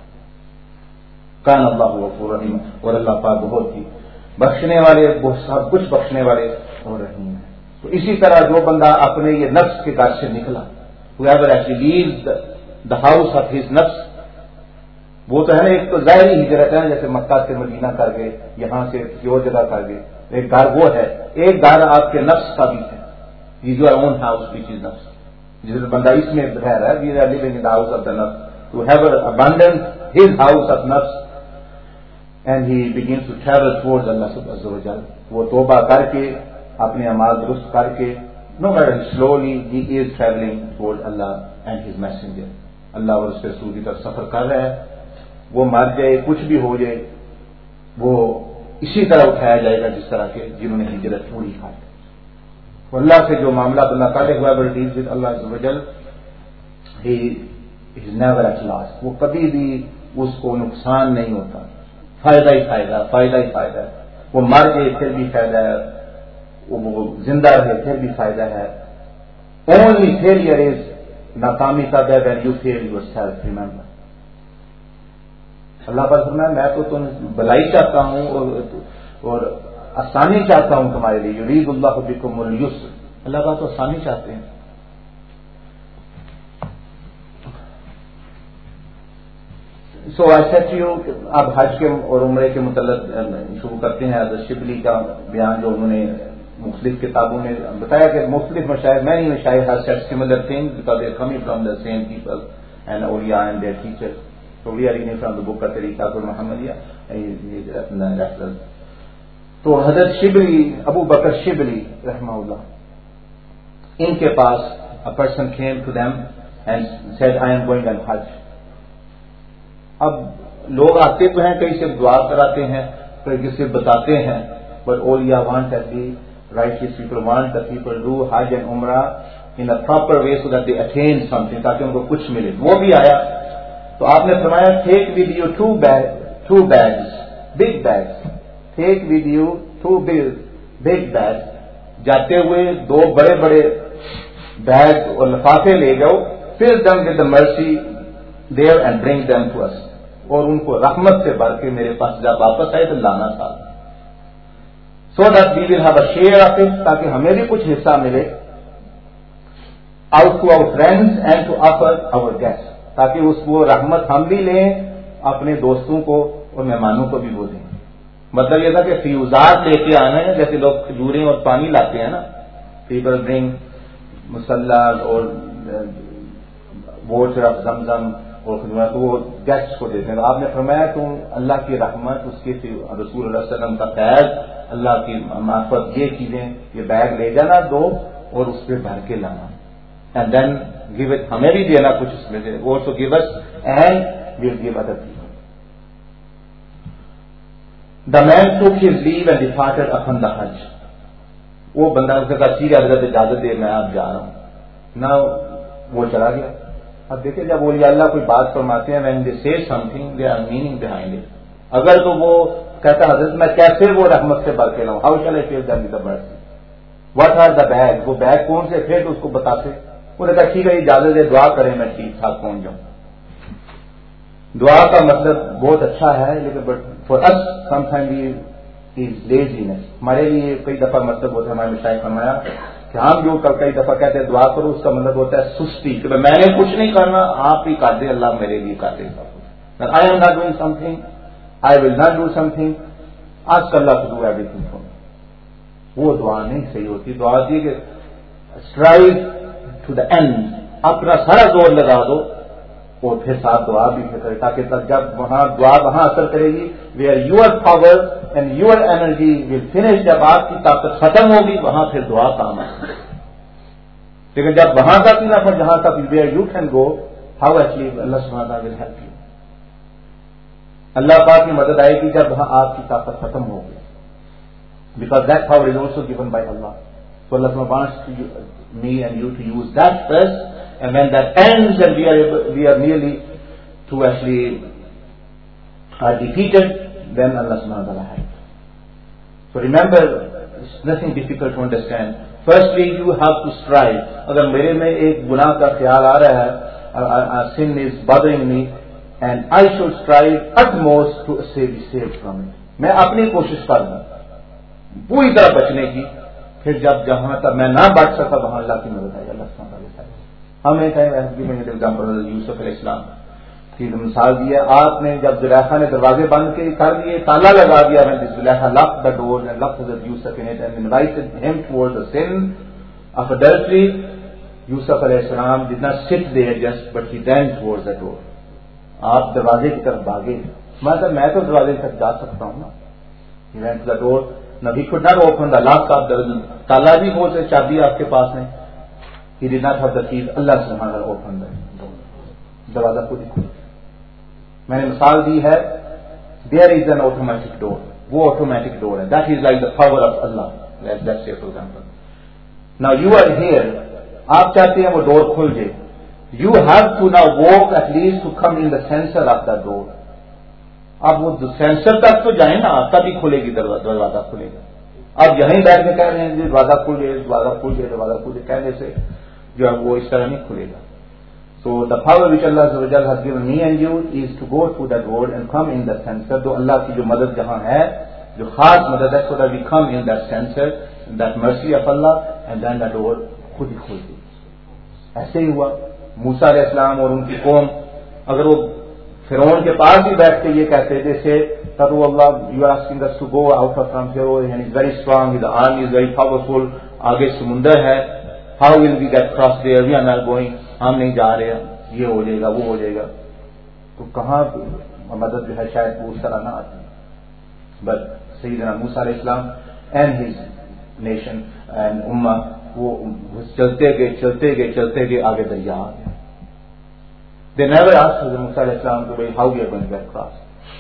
Speaker 1: کان اللہ غفور رحیم، اور اللہ پاک بہت ہی بخشنے والے، بہت سب کچھ بخشنے والے اور رحیم ہے. تو اسی طرح جو بندہ اپنے یہ نفس کے گھر سے نکلا، whoever actually leaves the, the house of his نفس، وہ تو ہے نا ایک تو ظاہری ہجرت ہے، جیسے مکہ سے مدینہ کر گئے، یہاں سے کسی اور جگہ کر گئے، ایک گھر وہ ہے، ایک گھر آپ کے نفس کا بھی ہے، یہ جو اون ہاؤس وچ از نفس، جس بندہ اس میں رہ رہا ہے، we are living in the house of the nafs، whoever abandons his house of nafs and he begins to travel towards Allah subhanahu wa ta'ala، وہ توبہ کر کے اپنے اعمال درست کر کے، no matter slowly he is traveling towards Allah and his messenger، اللہ اور اس کے رسول کی طرف سفر کر رہا ہے. وہ مر جائے، کچھ بھی ہو جائے، وہ اسی طرح اٹھایا جائے گا جس طرح کے جنہوں نے ہجرت پوری کھائی. اللہ سے جو معاملہ اللہ تعالیٰ whoever deals with Allah عز وجل he is never at loss، وہ کبھی بھی اس کو نقصان نہیں ہوتا، فائدہ ہی فائدہ، فائدہ ہی فائدہ ہے. وہ مر گئے پھر بھی فائدہ ہے، وہ زندہ رہے پھر بھی فائدہ ہے. only failure is ناکامی کا ہے when you fail yourself، remember. اللہ پر فرمایا میں تو تم بلائی چاہتا ہوں اور اور آسانی چاہتا ہوں تمہارے لیے. یرید اللہ بکم اليسر, اللہ تعالیٰ تو آسانی چاہتے ہیں. So I said to you, اب حج کے اور عمرے کے متعلق شروع کرتے ہیں. حضرت شبلی کا بیان جو انہوں نے مختلف کتابوں میں بتایا کہ مختلف مشاہد, مینی مشاہد have said similar things because they are coming from the same people and اولیاء and their teachers. So we are reading from the book of Tariqat al-Muhammadiyya. تو حضرت شبلی, ابو بکر شبلی رحمہ اللہ, ان کے پاس a person came to them and said I am going on Hajj. اب لوگ آتے تو ہیں, کئی سے دعا کراتے ہیں, کئی کسی بتاتے ہیں, but all you want that the righteous people want that people do Hajj and Umrah in a proper way so that they attain something, تاکہ ان کو کچھ ملے. وہ بھی آیا تو آپ نے فرمایا take with you two bag two bags big bags, take with you two big big bag, جاتے ہوئے دو بڑے بڑے بیگ اور لفافے لے جاؤ, فل دم with the mercy there and bring them to us, اور ان کو رحمت سے بھر کے میرے پاس جب واپس آئے تو لانا تھا, so that we will have a share of it, تاکہ ہمیں بھی کچھ حصہ ملے, out to our friends and to offer our guest, تاکہ اس کو رحمت ہم بھی لیں, اپنے دوستوں کو اور مہمانوں کو بھی وہ دیں. مطلب یہ تھا کہ فیوزات لے کے آنا ہے, جیسے لوگ کھجوریں اور پانی لاتے ہیں نا, پیپل برنگ مسلح اور واٹر آف زمزم اور خدمات, وہ گیسٹ کو دیتے ہیں. آپ نے فرمایا تم اللہ کی رحمت, اس کے رسول اللہ صلی اللہ علیہ وسلم کا فیض, اللہ کی معرفت, یہ چیزیں, یہ بیگ لے جانا دو اور اس پہ بھر کے لانا, اینڈ دین گیو اٹ, ہمیں بھی دینا کچھ اس میں سے, also give us and we'll give other people. The man took his leave and ڈپارٹڈ اپن دا حج. وہ بندہ اس کا ٹھیک ہے حضرت اجازت دے میں آپ جا رہا ہوں نہ, وہ چلا گیا. اب دیکھیں جب اولیاء اللہ کوئی بات فرماتے ہیں when they say something they are meaning behind it. اگر تو وہ کہتا حضرت میں کیسے وہ رحمت سے بھر کے لاؤں, how shall I fill them with the mercy, what are the bag, وہ بیگ کون سے تھے تو اس کو بتاتے. وہ نے کہا ٹھیک ہے اجازت دے, دعا کریں میں ٹھیک ٹھاک پہنچ جاؤں. دعا کا مطلب بہت اچھا ہے, لیکن but for us some time is laziness. ہمارے لیے کئی دفعہ مطلب ہوتا ہے, ہمارے مشائخ فرمایا کہ ہم جو کئی دفعہ کہتے ہیں دعا کرو, اس کا مطلب ہوتا ہے سستی, کہ میں نے کچھ نہیں کرنا, آپ ہی کر دے, اللہ میرے لیے کر دے. I am not doing something, I will not do something, آج کل اللہ to do everything for me. وہ دعا نہیں صحیح ہوتی. دعا دی کہ اسٹرائیو ٹو دا اینڈ, اپنا سارا زور لگا دو اور پھر ساتھ دعا بھی کرے, تاکہ جب وہاں دعا وہاں اثر کرے گی, where your power and your energy will finish, جب آپ کی طاقت ختم ہوگی وہاں پھر دعا کام آئے. لیکن جب وہاں تک نہ پھر جہاں تک where you can go, how actually اللہ سبحانہ وتعالی ول ہیلپ یو. اللہ پاک کی مدد آئے گی جب وہاں آپ کی طاقت ختم ہوگی, because that power is also given by اللہ. So Allah wants to, me and you to use that first, and when that ends and we are able, we are nearly to actually are defeated, then Allah subhanahu wa ta'ala helps. So remember, it's nothing difficult to understand. Firstly, you have to strive. Agar mere mein ek gunah ka khayal aa raha hai, a sin is bothering me, and I should strive utmost to be saved from it. Main apni koshish karunga puri tarah bachne ki. پھر جب جہاں تک میں نہ بچ سکا وہاں اللہ کی مدد آئی, اللہ سبحانہ وتعالی. ہمیں ایگزامپل یوسف علیہ السلام کی مثال دی ہے. آپ نے جب زلیخا نے دروازے بند کے کر دیے, تالا لگا دیا, میں Zulaikha locked the door and locked Yusuf in it and invited him towards the sin of adultery. Yusuf علیہ السلام did not sit there just, but he ran towards the door. آپ دروازے کی طرف بھاگے. مطلب میں تو دروازے تک جا سکتا ہوں نا. He ran to the door. Now he could not open the lock of the tala bhi ho se chabi aapke paas nahi. He did not have the keys. Allah subhanahu wa ta'ala opened the door. Darwaza khud hi khula. Maine misal di hai, there is an automatic door. Wo automatic door hai. That is like the power of Allah. Let's, let's say for example. Now you are here. Aap chahte hain wo door khul jaye. You have to now walk at least to come in the center of that door. اب وہ sensor تک تو جائیں نا, تبھی کھلے گی دروازہ کھلے گا. اب یہیں بیٹھ کے کہہ رہے ہیں دروازہ کھل جائے, دروازہ کھل جائے, دروازہ کھل جائے, کہنے سے جو ہے وہ اس طرح نہیں کھلے گا. So the power which Allah Azza wa Jalla has given me and you is to go through that road and come in the center. تو اللہ کی جو مدد جہاں ہے, جو خاص مدد ہے, so that we come in that center, that mercy of Allah, and then that door خود ہی کھول دی. ایسے ہی ہوا. موسیٰ علیہ السلام اور ان کی قوم اگر وہ فرعون کے پاس بھی بیٹھ کے یہ کہتے تھے سے تب وہ اللہ you are asking us to go out of from Pharaoh and he's very strong, his army is very powerful, آگے سمندر ہے, how will we get cross there, we are not going, ہم نہیں جا رہے, یہ ہو جائے گا وہ ہو جائے گا. تو کہاں مدد جو ہے شاید وہ اس طرح نہ آتی. بٹ سیدنا موسیٰ علیہ السلام اینڈ ہز نیشن اینڈ امہ وہ چلتے گئے چلتے گئے چلتے گئے آگے دریا آ گیا. دے نیور آسکڈ حضرت موسیٰ علیہ السلام کو how we are going to get cross.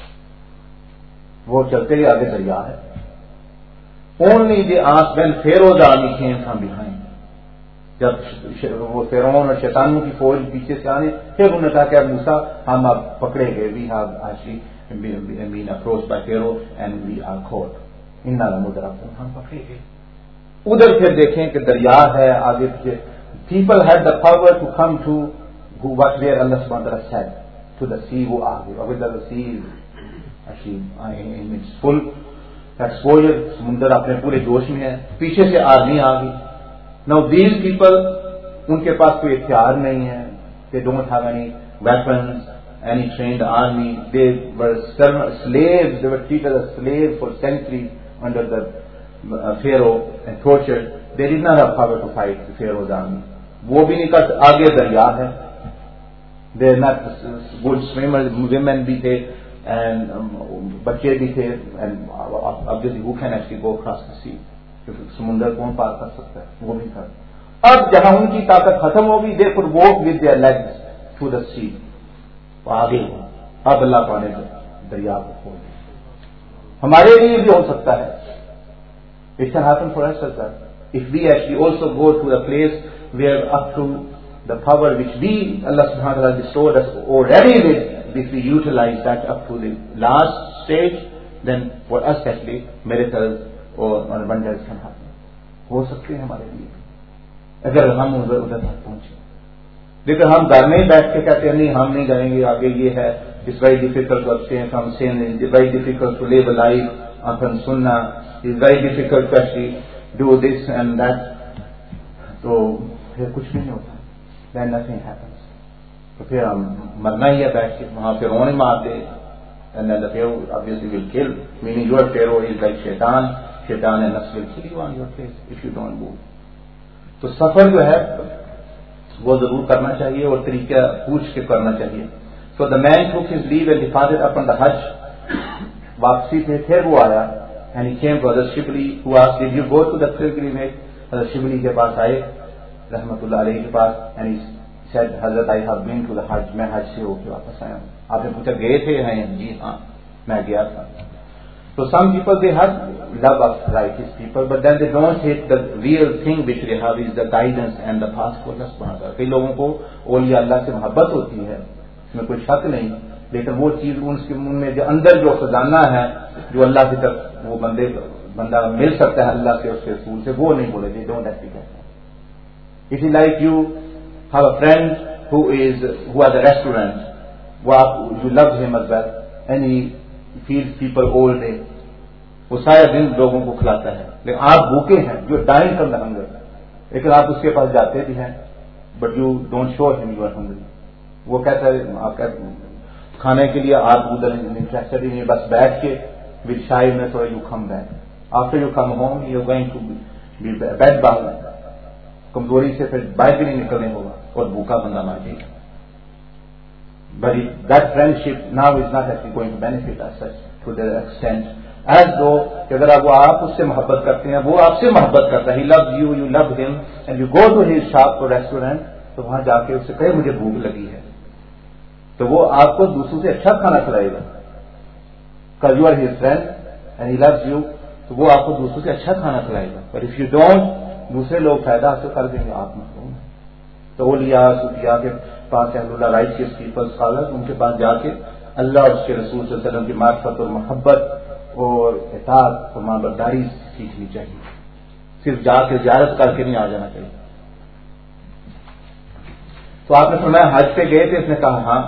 Speaker 1: وہ چلتے گئے آگے دریا ہے. Only they asked when Pharaoh's army came from behind. جب وہ فرعون اور شیطانوں کی فوج پیچھے سے آنے, پھر انہوں نے کہا کہ اب موسیٰ ہم اب پکڑے گئے, we have actually been approached by Pharaoh and we are caught, انا لمدرکون, ہم پکڑے گئے. ادھر پھر دیکھیں کہ دریا ہے آگے پیچھے. People had the power to come to what where اللہ سبحانہ وتعالی سیڈ ٹو دا سی, وہ آ گئے. اب دا سی فل ایکسپوجر, سمندر اپنے پورے جوش میں ہے, پیچھے سے آرمی آ گئی. Now these people, ان کے پاس کوئی ہتھیار نہیں ہے, they don't have any weapons, any trained army, they were slaves, they were treated as slaves for centuries under the uh, Pharaoh and tortured. They did not have power to fight the Pharaoh's army. وہ بھی نہیں کر, آگے دریا ہے, they are not good swimmers, women بھی تھے and um, بچے بھی تھے, and obviously who can actually go across the sea. سمندر کون پار کر سکتا ہے, وہ بھی کر. اب جہاں ان کی طاقت ختم ہوگی, دے could walk with their legs to the sea. آگے اب اللہ پانے دریا کو کھول دیا. ہمارے لیے بھی ہو سکتا ہے. It can happen for us as well. If we actually also go to a place where up to the power which we, Allah subhanahu wa ta'ala bestowed us already with, if we utilize that up to the last stage, then for us actually miracles اور wonders can happen, ہو سکتے ہیں ہمارے لیے اگر ہم ادھر ادھر تک پہنچے. لیکن ہم گھر میں ہی بیٹھ کے کہتے ہیں نہیں ہم نہیں جائیں گے آگے, یہ ہے it's very difficult to abstain from sin, it's very difficult to live a life on sunnah, it's very difficult to actually do this and that. تو پھر کچھ بھی نہیں ہوتا, دین نتھنگ ہیپنس. تو پھر ہم مرنا ہی ہے بیٹھ کے, وہاں پھر رونے مار دے, and then the Pharaoh obviously will kill, meaning your Pharaoh is like شیطان, شیطان نفس will kill you on your face if you don't move. تو سفر جو ہے وہ ضرور کرنا چاہیے اور طریقہ پوچھ کے کرنا چاہیے. So the man took his leave and departed upon the Hajj. واپسی پہ پھر وہ آیا, and he came to Hazrat Shibli who asked, did you go to the pilgrimage? Hazrat Shibli کے پاس آئے رحمت اللہ علیہ کے پاس, and he said, Hazrat, I have been to the Hajj. میں حج سے ہو کے واپس آیا ہوں. آپ نے پوچھا گئے تھے؟ ہیں جی ہاں میں گیا تھا. So some people they have love of righteous people, but then they don't hit the real thing which they have is the guidance and the path for Allah subhanahu wa ta'ala. کئی لوگوں کو اولیاء اللہ سے محبت ہوتی ہے, اس میں کوئی شک نہیں, لیکن وہ چیز ان کے من میں جو اندر جو خزانہ ہے جو اللہ کی طرف وہ بندے بندہ مل سکتا ہے اللہ سے, اس کے رسول سے, وہ نہیں بولے. they don't actually get it. It is like you have a friend who is who has a restaurant, وہ آپ you love him as well, and he feeds people all day, وہ سارے دن لوگوں کو کھلاتا ہے, لیکن آپ بھوکے ہیں, جو ڈائنگ کر رہے ہنگر, لیکن آپ اس کے پاس جاتے بھی ہیں, بٹ یو ڈونٹ شو ہم یو آر ہنگری. وہ کہتا ہے آپ کھانے کے لیے آپ ادھر انٹرسٹڈ نہیں, بس بیٹھ کے ود شائی میں تھوڑا you come back, after you come home you going to be bed bound, کمزوری سے پھر باہر بھی نہیں نکلنے ہوگا اور بھوکا بندہ مار جائے گا. But it, that friendship now is not actually going to benefit us such to the extent as though کہ اگر آپ آپ اس سے محبت کرتے ہیں, وہ آپ سے محبت کرتا ہے, he loves you, you love him, and you go to his shop or restaurant, تو وہاں جا کے اس سے کہے مجھے بھوک لگی ہے, تو وہ آپ کو دوسروں سے اچھا کھانا کھلائے گا, because you are his friend and he loves you, تو وہ آپ کو دوسروں سے اچھا کھانا کھلائے گا. But if you don't, دوسرے لوگ فائدہ حاصل کر دیں گے, آپ محروم ہیں. تو اولیاء صوفیاء کے پاس اہل اللہ رائٹس پیپل اسکالر, ان کے پاس جا کے اللہ اور اس کے رسول صلی اللہ علیہ وسلم کی معرفت اور محبت اور اطاعت اور مامبرداری سیکھنی چاہیے. صرف جا کے زیارت کر کے نہیں آ جانا چاہیے. تو آپ نے فرمایا حج پہ گئے تھے؟ اس نے کہا ہاں.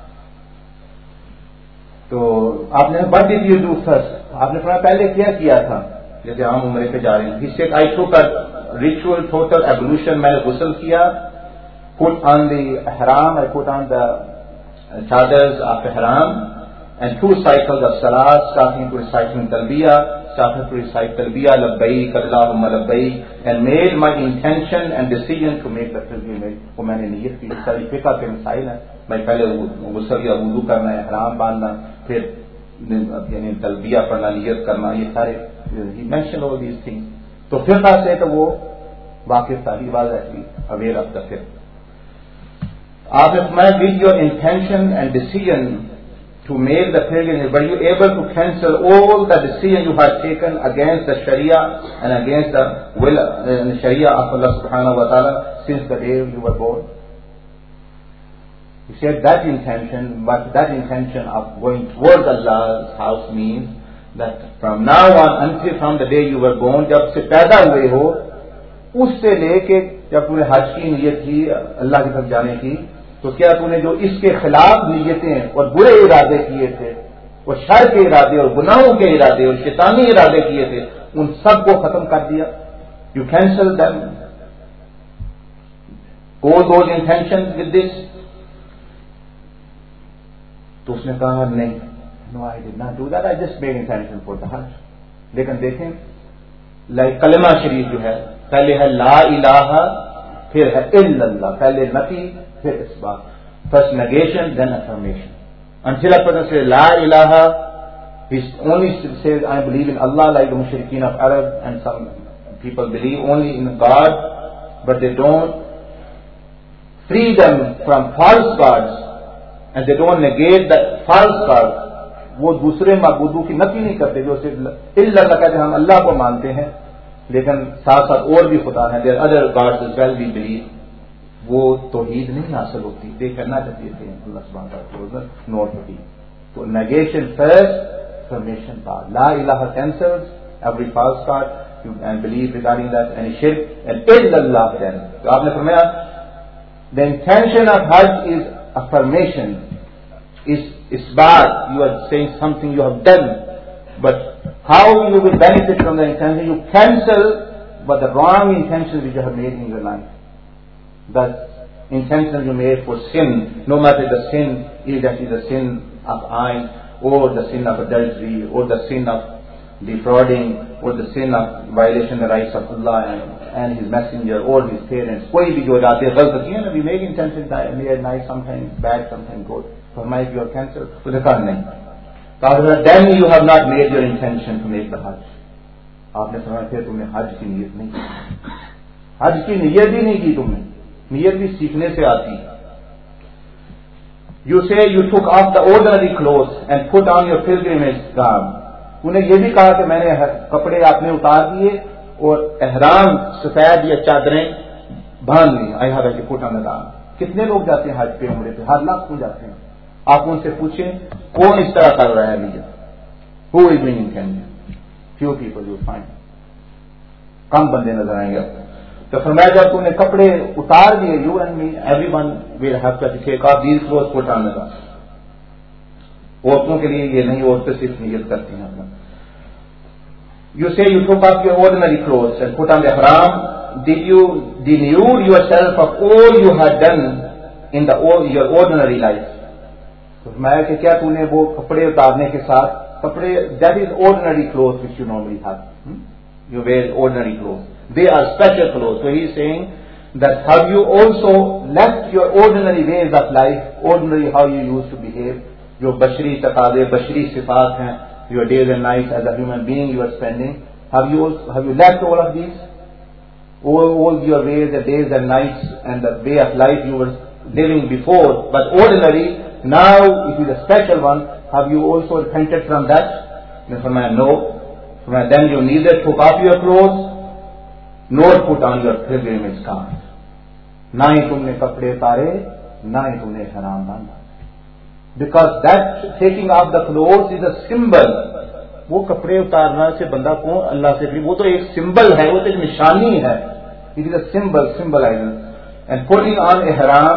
Speaker 1: تو آپ نے but did you do first? آپ نے فرمایا پہلے کیا کیا تھا جیسے عام عمرے پہ جا رہے ہیں. He said, I took a ritual total ablution. میں نے غسل کیا. Put on the ihram, I put on the chadars of ihram and two cycles of salat, starting to reciting talbiyah, started to recite talbiyah, labbaik Allahumma labbaik, and made my intention and decision to make the pilgrimage. وہ میں نے نیت کی. ساری فقہ کے مسائل ہیں. میں پہلے غسل یا وضو کرنا, احرام باندھنا, پھر یعنی تلبیہ پڑھنا, نیت کرنا, یہ سارے he mentioned all these things. تو فقہ سے تو وہ واقف تھا. He was actually aware of the fiqh. آپ نے فرمایا with your intention and decision to make the pilgrimage, were you able to cancel all the decision you had taken against the Sharia and against the will and uh, Sharia of Allah subhanahu wa ta'ala since the day you were born? He said that intention, but that intention of going towards Allah's house means that from now on until from the day you were born, جب سے پیدا ہوئے ہو اس سے لے کے جب تم نے حج کی نیت کی اللہ کی طرف جانے کی, تو کیا تم نے جو اس کے خلاف نیتیں اور برے ارادے کیے تھے, اور شر کے ارادے اور گناہوں کے ارادے اور شیطانی ارادے کیے تھے, ان سب کو ختم کر دیا. You cancel them, all those intentions with this. تو اس نے کہا نہیں, no I did not do that, I just made intention for the Hajj. لیکن دیکھیں لائک کلمہ شریف جو ہے پہلے ہے لا الہ, پھر ہے الا اللہ, پہلے نفی پھر اس بات. First negation then affirmation. Until a person says La ilaha, he only says I believe in Allah, like the mushrikeen of Arab, and some people believe only in God, but they don't free them from false gods, and they don't negate the false gods. وہ دوسرے معبودوں کی نفی نہیں کرتے جو صرف الا اللہ کہتے ہیں, ہم اللہ کو مانتے ہیں لیکن ساتھ ساتھ اور بھی خدا ہیں, there are other gods as well we believe. وہ توحید نہیں حاصل ہوتی. دے کرنا چاہتے تھے اللہ سبحانہ وتعالی نور توحید. تو نیگیشن فرسٹ, فرمیشن بعد. لا الہ cancels every false god you and believe regarding that any shirk, and الا اللہ then. تو آپ نے فرمایا the intention of Hajj is affirmation, is isbat, you are saying something you have done, but how you will benefit from the intention, you cancel but the wrong intentions which you have made in your life. The intention you made for sin, no matter the sin is that is the sin of eyes, or the sin of adultery, or the sin of defrauding, or the sin of violation of the rights of Allah and, and His Messenger, or His parents. کوئی بھی جو ارادے غلط کیے نا, we make intentions that may nice, sometimes bad, sometimes good. For my you are cancelled. تو دیکھا نہیں. Then you have not made your intention to make the Hajj. آپ نے سمجھا پھر تم نے حج کی نیت نہیں کی. حج کی نیت بھی نہیں کی تم نے. نیت بھی سیکھنے سے آتی. You say you took off the ordinary clothes and put on your pilgrimage garb. تو نے یہ بھی کہا کہ میں نے کپڑے آپ نے اتار دیے اور احرام سفید یا چادریں باندھ لی. I have to put on the garb. کتنے لوگ جاتے ہیں حج پہ عمرے پہ؟ ہر لاکھ کیوں جاتے ہیں؟ آپ ان سے پوچھیں کون اس طرح کر رہا ہے نیت. Who is doing intention? Few people you find. کم بندے نظر آئیں گے. تو فرمایا جب تم نے کپڑے اتار دیے, you and me every one will have to take off these clothes put on the. عورتوں کے لیے یہ نہیں, عورتیں صرف نیت کرتی ہیں اپنا. You say you took off your ordinary clothes and put on the ihram. Did you denied your self of all you had done in the your ordinary life. تو فرمایا کہ کیا تم نے وہ کپڑے اتارنے کے ساتھ, کپڑے that is ordinary cloth which you normally have, you wear ordinary cloth. They are special clothes. So he is saying that have you also left your ordinary ways of life, ordinary how you used to behave, your bashri taqaze, bashri sifat hain, your days and nights as a human being you are spending, have you also, have you left all of these? All, all your ways, the days and nights and the way of life you were living before, but ordinary, now it is a special one, have you also repented from that? Then from no. From then you neither took off your clothes nor put on your pilgrimage garb. نہ ہی تم نے کپڑے اتارے, نہ ہی تم نے احرام باندھا. Because that taking off the clothes is a symbol. وہ کپڑے اتارنا سے بندہ کو اللہ سے, وہ تو ایک سمبل ہے, وہ تو ایک نشانی ہے. It is a symbol, symbolizes. And putting on ihram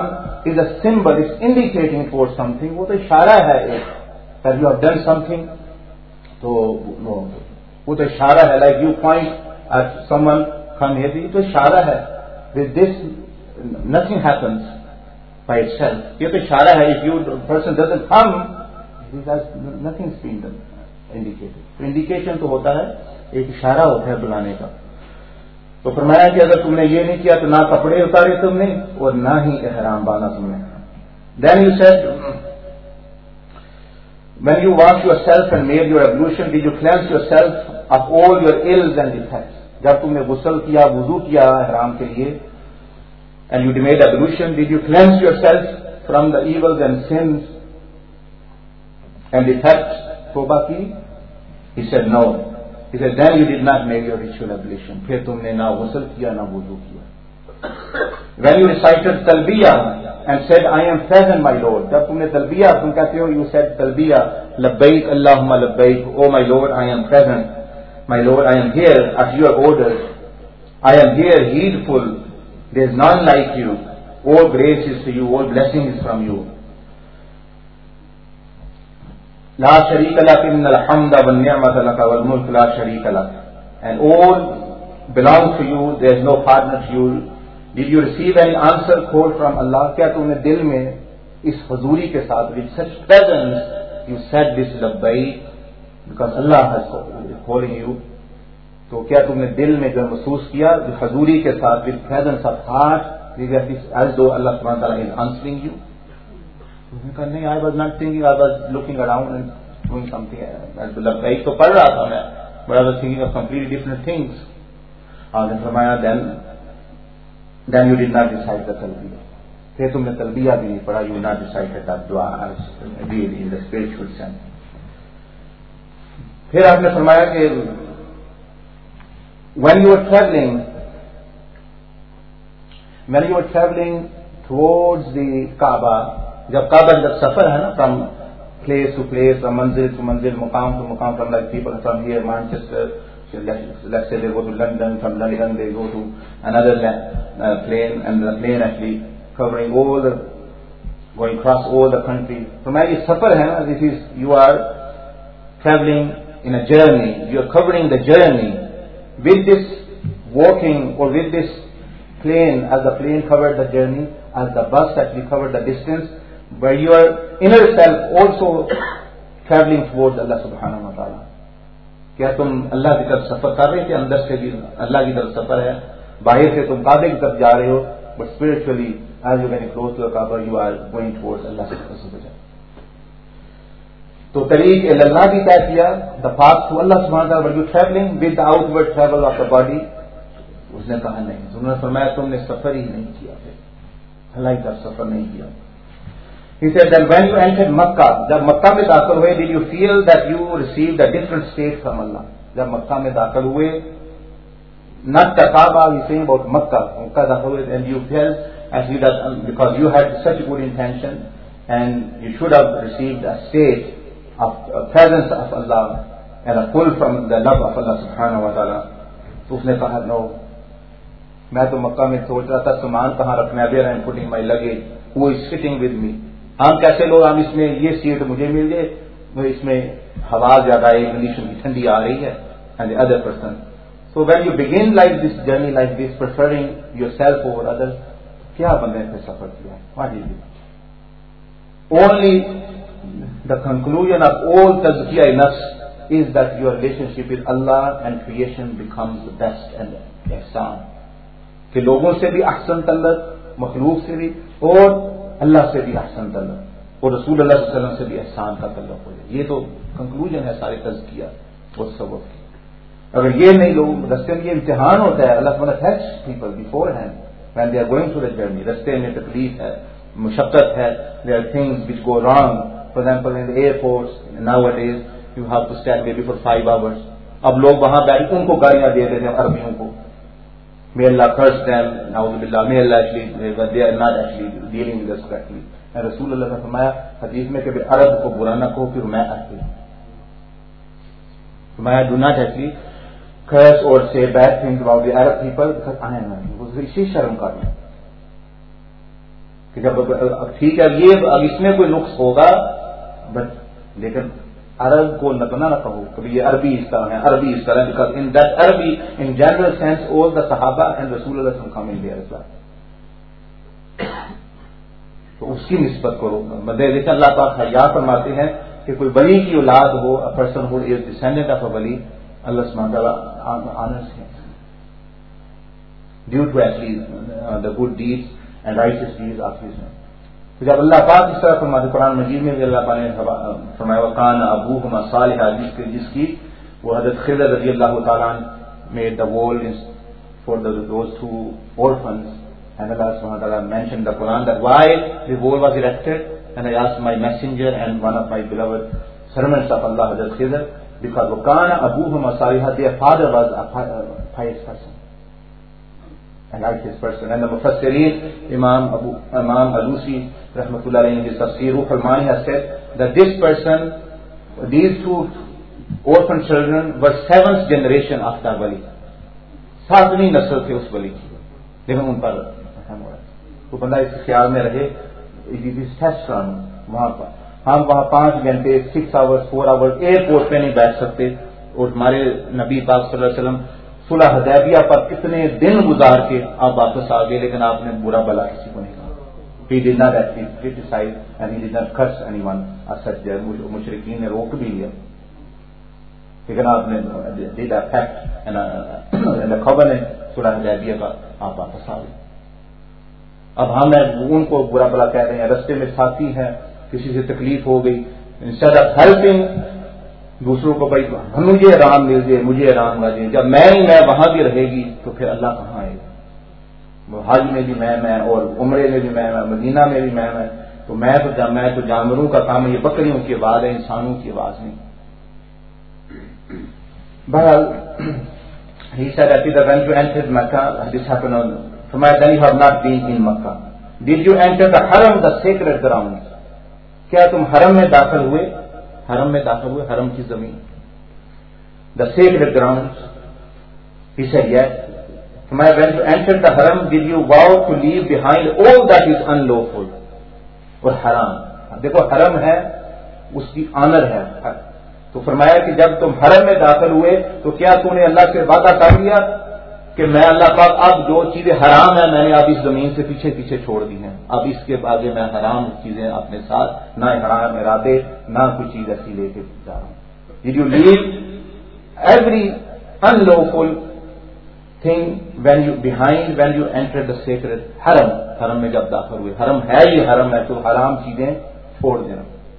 Speaker 1: is a symbol, it's indicating towards something. وہ تو اشارہ ہے ایک. That you have done something. تو وہ تو اشارہ ہے. Like you point at someone, come here. یہ تو اشارہ ہے. With this, nothing happens by itself. یہ تو اشارہ ہے. If you person doesn't come, it has nothing's been done, indicated. تو indication تو ہوتا ہے, ایک اشارہ ہوتا ہے بلانے کا. تو فرمایا کہ اگر تم نے یہ نہیں کیا تو نہ کپڑے اتارے تم نے اور نہ ہی احرام باندھا تم نے. Then you said, when you washed yourself and made your ablution, did you cleanse yourself of all your ills and defects? جب تم نے غسل کیا, وضو کیا احرام کے لیے, and you made ablution, did you cleanse yourself from the evils and sins and defects? توبہ کی? He said no. He said, then you did not make your ritual ablution. پھر تم نے نہ غسل کیا نہ وضو کیا. When you recited talbiyah and said, I am present, my Lord. جب تم نے تلبیہ, تم کہتے ہو, you said talbiyah, labbaik Allahumma labbaik, oh my Lord, I am present. My Lord, I am here at your orders. I am here heedful. There is none like you. All grace is to you, all blessings is from you. لا شریک لک ان الحمد والنعمت لک والملک لا شریک لک. And all belongs to you, there is no partner to you. Did you receive any answer call from Allah? کیا تم نے دل میں اس حضوری کے ساتھ, with such presence, you said this labbaik because Allah is calling you. تو کیا تم نے دل میں جو محسوس کیا, جو حضوری کے ساتھ, with presence of heart, as though Allah subhanahu wa ta'ala is answering you? نہیں, I was not thinking, I was looking around and doing something. Labbaik تو پڑھ رہا تھا میں, but I was thinking of completely different things. اور نے فرمایا, then then you did not recite the talbiyah. پھر تم نے تلبیہ بھی نہیں پڑھا. You not recited that dua as really in the spiritual sense. پھر آپ نے فرمایا کہ when you were traveling when you were traveling towards the Kaaba, جب کعبہ جب سفر ہے نا, from place to place, from منزل to منزل, مقام to مقام, from like people from here, Manchester, let's say they go to London, from London they go to another uh, plane, and the plane actually covering all the, going across all the country. From یہ سفر ہے نا, this is, you are traveling in a journey, you are covering the journey with this walking or with this plane, as the plane covered the journey, as the bus actually covered the distance, where your inner self also traveling towards Allah subhanahu wa ta'ala. کیا تم اللہ کی طرف سفر کر رہے تھے؟ اندر سے بھی اللہ کی طرف سفر ہے, باہر سے تم کعبے کی طرف جا رہے ہو, but spiritually as you getting close to the Kaaba you are going towards Allah subhanahu wa ta'ala. تو طریق اللہ بھی طے کیا, the path to Allah subhanahu wa ta'ala, but you traveling with the outward travel of the body. اس نے کہا نہیں, انہوں نے فرمایا تم نے سفر ہی نہیں کیا, پھر اللہ کی طرف سفر نہیں کیا. He said that when you entered Makkah, جب مکہ میں داخل ہوئے, did you feel that you received a different state from Allah? جب مکہ میں داخل ہوئے, not the Kaaba, he's saying about Makkah, مکہ داخل ہوئے, and you felt actually that um, because you had such a good intention and you should have received a state of uh, presence of Allah and a pull from the love of Allah subhanahu wa ta'ala. تو اس نے کہا no, میں تو مکہ میں سوچ رہا تھا سامان کہاں رکھنا ہے, where I am putting my luggage, who is sitting with me. ہم کیسے لوگ, ہم اس میں یہ سیٹ مجھے مل گئے, اس میں ہوا زیادہ ہے, کنڈیشن کی ٹھنڈی آ رہی ہے, and the other person. So when you begin like this journey like this, preferring yourself over others, کیا بندے نے سفر کیا؟ What is it? Only the conclusion of all tazkiyah nafs is that your relationship with Allah and creation becomes the best and ihsan. کہ لوگوں سے بھی احسن تعلق, مخلوق سے بھی, اور اللہ سے بھی احسن تعلق, اور رسول اللہ صلی اللہ علیہ وسلم سے بھی احسان کا تعلق ہو جائے. یہ تو کنکلوژن ہے سارے تزکیہ اور سبق کی. اگر یہ نہیں لوگ, رستے میں یہ امتحان ہوتا ہے, اللہ تعالیٰ test people beforehand when they are going through the journey. رستے میں تکلیف ہے, مشقت ہے, there are things which go wrong. For example, in the airports nowadays you have to stand maybe for five hours. اب لوگ وہاں بیٹھ ان کو گالیاں دے دیتے ہیں عربیوں کو, may Allah curse them, na'udhu billah, may Allah actually, but they are not actually dealing with us correctly. And رسول اللہ نے فرمایا حدیث میں کہ عرب کو برا نہ کہو, پھر میں آتی فرمایا do not actually curse or say bad things about the Arab people because I am not. وہ اسی شرم کرنا. کہ جب ٹھیک ہے یہ اب اس میں کوئی نقص ہوگا بٹ لیکن عرب کو نہ نہ کہو کہ یہ عربی اس طرح ہے عربی اس طرح بیکاز ان دیٹ عربی ان جنرل سینس آل دا صحابہ اینڈ رسول اللہ صلی اللہ علیہ وسلم کم ان دیئر از ویل. تو اس کی نسبت کرو. دیکھیں اللہ پاک حیا فرماتے ہیں کہ کوئی ولی کی اولاد ہو a person who is descendant of a wali اللہ سبحانہ وتعالی honors him due to actually uh, the good deeds and righteous deeds of his name. تو جب اللہ پاک اس طرح فرماتے قرآن مجید میں بھی اللہ پاک نے فرمایا وکان ابوہما صالحا جس کے جس کی وہ حضرت خضر رضی اللہ تعالیٰ made the wall for the, those two orphans and Allah subhanahu wa ta'ala mentioned the Quran that why the wall was erected and I asked my messenger and one of my beloved servants of Allah Hazrat Khidr because وکان ابوہما صالحا their father was a pious person and righteous person. And the Mufassirin, Imam Abu Imam Alusi, rahmatullah alayhi, in his Tafsir Al-Mani has said that this person, these two orphan children were seventh generation of that wali. ساتویں نسل تھے اس ولی کی لیکن ان پر رحم ہوا. تو بندہ اس خیال میں رہے وہاں پر ہم وہاں پانچ گھنٹے six hour four hour airport پہ نہیں بیٹھ سکتے اور ہمارے نبی پاک صلی اللہ علیہ وسلم صلح حدیبیہ پر کتنے دن گزار کے آپ واپس آ گئے لیکن آپ نے برا بلا کسی کو نہیں کہا. He did not actually criticize and he did not curse anyone as such. مشرکین نے روک بھی لیا لیکن آپ نے did a fact and a covenant صلح حدیبیہ کا آپ واپس آ گئے. اب ہم ان کو برا بلا کہہ رہے ہیں رستے میں ساتھی ہیں کسی سے تکلیف ہو گئی انسٹیڈ آف ہیلپنگ دوسروں کو بھائی ہم مجھے آرام مل جائے مجھے آرام مل جائے جب میں ہی میں وہاں بھی رہے گی تو پھر اللہ کہاں آئے گا. حج میں بھی میں میں اور عمرے میں بھی میں میں مدینہ میں بھی میں میں تو میں تو جب میں تو جانوروں کا کام ہے یہ بکریوں کی آواز ہے انسانوں کی آواز نہیں. بہرحال he said that when you entered Makkah this happened on فرمایا then you have not been in Makkah. Did you enter the haram the sacred ground? کیا تم حرم میں داخل ہوئے حرم میں داخل ہوئے حرم کی زمین the sacred grounds? He said yes. فرمایا when you entered the haram did you vow to leave behind all that is unlawful اور حرام. دیکھو حرم ہے اس کی آنر ہے تو فرمایا کہ جب تم حرم میں داخل ہوئے تو کیا تم نے اللہ سے وعدہ کر لیا کہ میں اللہ پاک اب جو چیزیں حرام ہیں میں نے اب اس زمین سے پیچھے پیچھے چھوڑ دی ہیں اب اس کے آگے میں حرام چیزیں اپنے ساتھ نہ حرام ارادے نہ کوئی چیز ایسی لے کے جا رہا ہوں. Did you leave every unlawful thing when you behind when you entered the sacred haram حرم میں جب داخل ہوئے حرم ہے یہ حرم ہے تو حرام چیزیں چھوڑ دینا.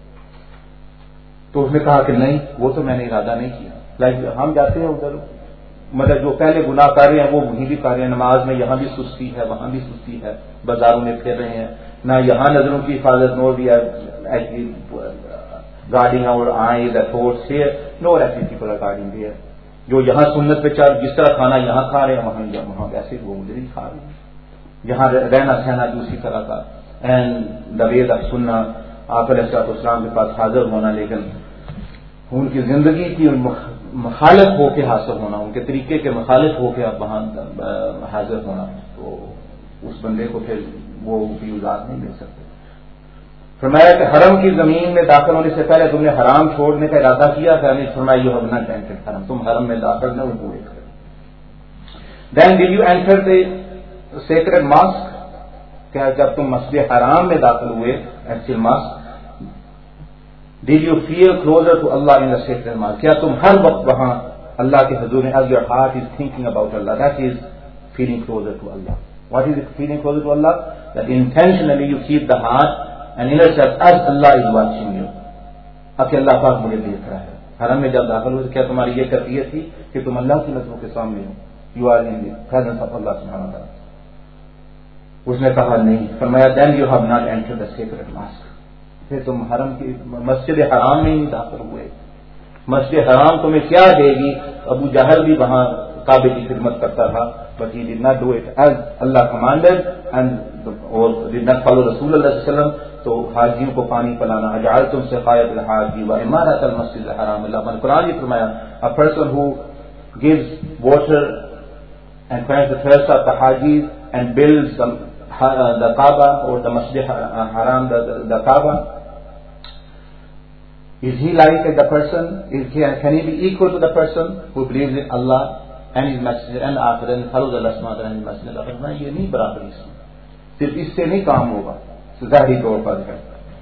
Speaker 1: تو اس نے کہا کہ نہیں وہ تو میں نے ارادہ نہیں کیا. لائک ہم جاتے ہیں ادھر مطلب جو پہلے گناہ کر رہے ہیں وہ وہیں بھی کر رہے ہیں نماز میں یہاں بھی سستی ہے وہاں بھی سستی ہے بازاروں میں پھر رہے ہیں نہ یہاں نظروں کی حفاظت نو بھی ہے گارڈنگ اور آئیں تھوٹس ہیئر نو ایسی پیپل آر گارڈنگ ہیئر جو یہاں سنت پہ چل جس طرح کھانا یہاں کھا رہے ہیں وہاں وہاں ویسے وہ مجھے نہیں کھا رہے ہیں یہاں رہنا سہنا دوسری طرح کا اینڈ دا ویز آف سننا آپ علیہ الصلوۃ والسلام کے پاس حاضر ہونا لیکن ان کی زندگی کی مخالف ہو کے حاصل ہونا ان کے طریقے کے مخالف ہو کے اب وہاں حاضر ہونا تو اس بندے کو پھر وہ بھی وضاحت نہیں مل سکتے. فرمایا کہ حرم کی زمین میں داخل ہونے سے پہلے تم نے حرام چھوڑنے کا ارادہ کیا تھا نہیں فرمایا یو ہیو ناٹ انٹرڈ حرم تم حرم میں داخل نہ ہوئے. Then did you enter the sacred mosque کیا جب تم مسجد حرام میں داخل ہوئے actual mosque Did you feel closer to Allah in the sacred mosque? کیا تم ہر وقت وہاں اللہ کے حضور میں as your heart is thinking about Allah that is feeling closer to Allah. What is it feeling closer to Allah? That intentionally you keep the heart and inner self as Allah is watching you. اب اللہ پاک مجھے دیکھ رہا ہے. حرم میں جب داخل ہوئے کیا تمہاری یہ کیفیت تھی کہ تم اللہ کی نظروں کے سامنے ہو you are in the presence of Allah subhanahu wa ta'ala. اس نے کہا نہیں فرمایا then you have not entered the sacred mosque. پھر تم حرم کی مسجد حرام میں ہی داخل ہوئے. مسجد حرام تمہیں کیا دے گی؟ ابو جہل بھی وہاں کعبے کی خدمت کرتا تھا but he did not do it as Allah commanded and or did not follow رسول اللہ صلی اللہ علیہ وسلم. تو حاجیوں کو پانی پلانا اجعلتم سقایۃ الحاج و امارۃ المسجد الحرام اللہ نے قرآن یہ فرمایا a person who gives water and quenches the thirst of the hajis and builds the the Kaaba or the Masjid Haram, the, the Kaaba, is he like the person, is he, can he be equal to the person who believes in Allah and His Messenger and Akhir and follows Allah subhanahu wa ta'ala and His Messenger? یہ نہیں برابری اس میں, صرف اس سے نہیں کام ہوگا, ظاہری طور پر ہے.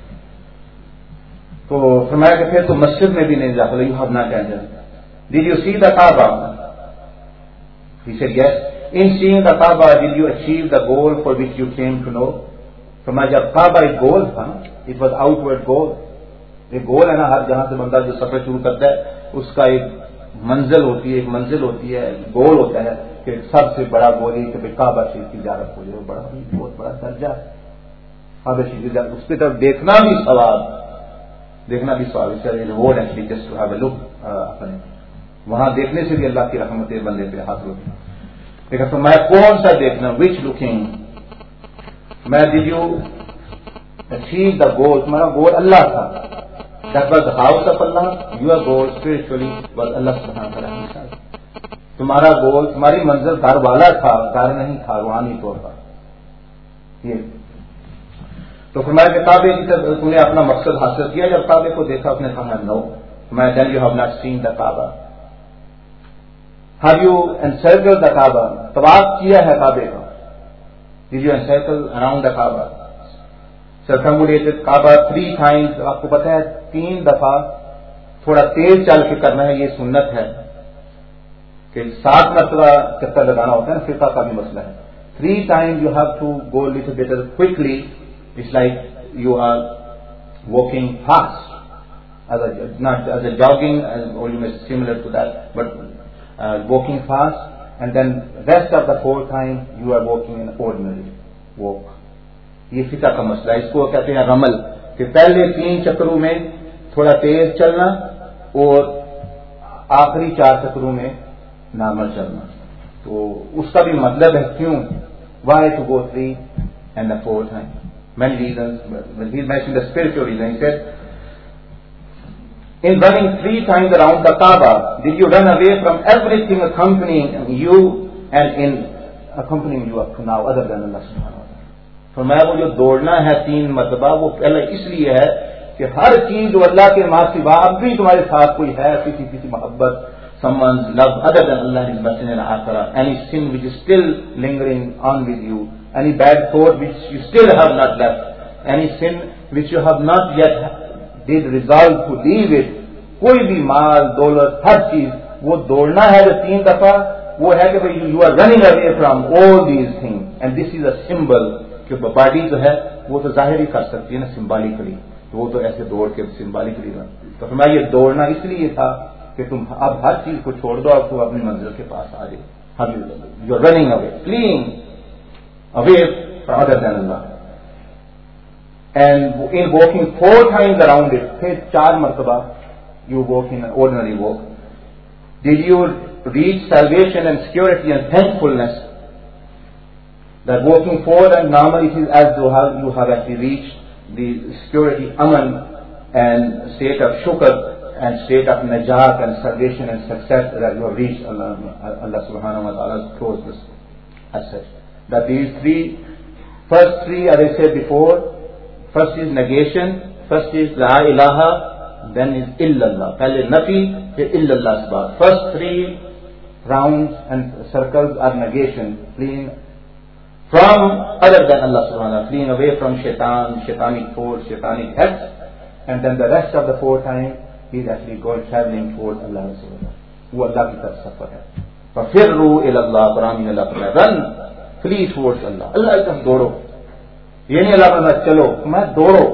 Speaker 1: تو فرمایا کہ پھر تو مسجد میں بھی نہیں داخل, you have not entered. Did you see the Kaaba? He said yes. In seeing the Kaaba, did you achieve the goal for which you came to know? فرمایا جب Kaaba ایک goal تھا, it was outward goal. ایک گول ہے نا, ہر جہاں سے بندہ جو سفر شروع کرتا ہے اس کا ایک منزل ہوتی ہے, ایک منزل ہوتی ہے, گول ہوتا ہے کہ سب سے بڑا گول ہے کہ بھائی کعبہ شریف کی زیارت ہو جائے. بڑا بہت بڑا درجہ ہے کعبہ شریف کی زیارت, اس کی طرف دیکھنا بھی ثواب, دیکھنا بھی ثواب. Reward actually just to have a look اپنے وہاں دیکھنے سے بھی اللہ کی رحمتیں بندے پہ حاصل ہوتی ہیں. لیکن تو میں کون سا دیکھنا, وچ لکنگ, میں did you achieve the goal, تمہارا گول اللہ تھا. That was the house of Allah. Your goal spiritually was Allah subhanahu wa ta'ala. تمہارا گول, تمہاری منزل گھر والا تھا, گھر نہیں تھا روحانی طور پر. یہ تو فرمایا کہ کعبے کی طرف تم نے اپنا مقصد حاصل کیا. جب کعبے کو دیکھا اپنے کہا نو. فرمایا then you have not seen the Kaaba. Have you encircled the Kaaba? طواف کیا ہے کعبے کا. Did you encircle around the Kaaba? Circumambulated Kaaba three times. آپ کو پتا ہے تین دفعہ تھوڑا تیز چل کے کرنا ہے, یہ سنت ہے کہ سات مرتبہ چکر لگانا ہوتا ہے نا, فقہ کا بھی مسئلہ ہے. Three times you have to go a little bit quickly. It's like you are walking fast, as a, not as a jogging, or you may similar to that, but uh, walking fast, and then rest of the four times you are walking in ordinary walk. یہ فقہ کا مسئلہ ہے, اس کو کہتے ہیں رمل, کہ پہلے تین چکروں میں تھوڑا تیز چلنا اور آخری چار چکروں میں نارمل چلنا. تو اس کا بھی مطلب ہے کیوں, why to go three and the four time. Many reasons, he mentioned the spiritual reason. He said in running three times around the Kaaba, did you run away from everything accompanying you and in accompanying you up to now other than Allah subhanahu wa ta'ala? فرمایا وہ جو دوڑنا ہے تین مرتبہ, وہ پہلے اس لیے ہے کہ ہر چیز جو اللہ کے ماں سوا اب بھی تمہارے ساتھ کوئی ہے, کسی کسی محبت, someone's love other than Allah, His Messenger and Akhirah, any sin which is still lingering on with you, any bad thought which you still have not left, any sin which you have not yet did resolve to leave it, کوئی بھی مال دولت ہر چیز, وہ دوڑنا ہے جو تین دفعہ, وہ ہے کہ you are running away from all these things, and this is a symbol. کہ باڈی جو ہے وہ تو ظاہر ہی کر سکتی ہے نا سمبالکلی, تو وہ تو ایسے دوڑ کے سمبالکلی. تو فرمایا یہ دوڑنا اس لیے تھا کہ تم اب ہر چیز کو چھوڑ دو اور تم اپنی منزل کے پاس آ جاؤ. You are running away, fleeing away from other than Allah. And in walking four times around it, پھر چار مرتبہ you walk in ordinary walk. Did you reach salvation and security and thankfulness? That walking forward and normal, it is as though you have actually reached the security, aman, and state of shukr, and state of najat and salvation and success that you have reached Allah, Allah subhanahu wa ta'ala's closeness as such. That these three, first three as I said before, first is negation, first is la ilaha, then is illallah. Pehle nafi, then illallah se baat. First three rounds and circles are negation, fleeing from other than Allah subhanahu wa ta'ala, fleeing away from shaitan, shaitanic force, shaitanic heads, and then the rest of the four times he is actually going traveling towards Allah subhanahu wa ta'ala. وہ اللہ کی طرف سفر ہے. فَفِرُّوا إِلَى اللَّهِ, قرآن میں اللہ فرمایا run, flee towards Allah, اللہ کی طرف دوڑو. یہ نہیں اللہ فرمایا چلو, میں دوڑو,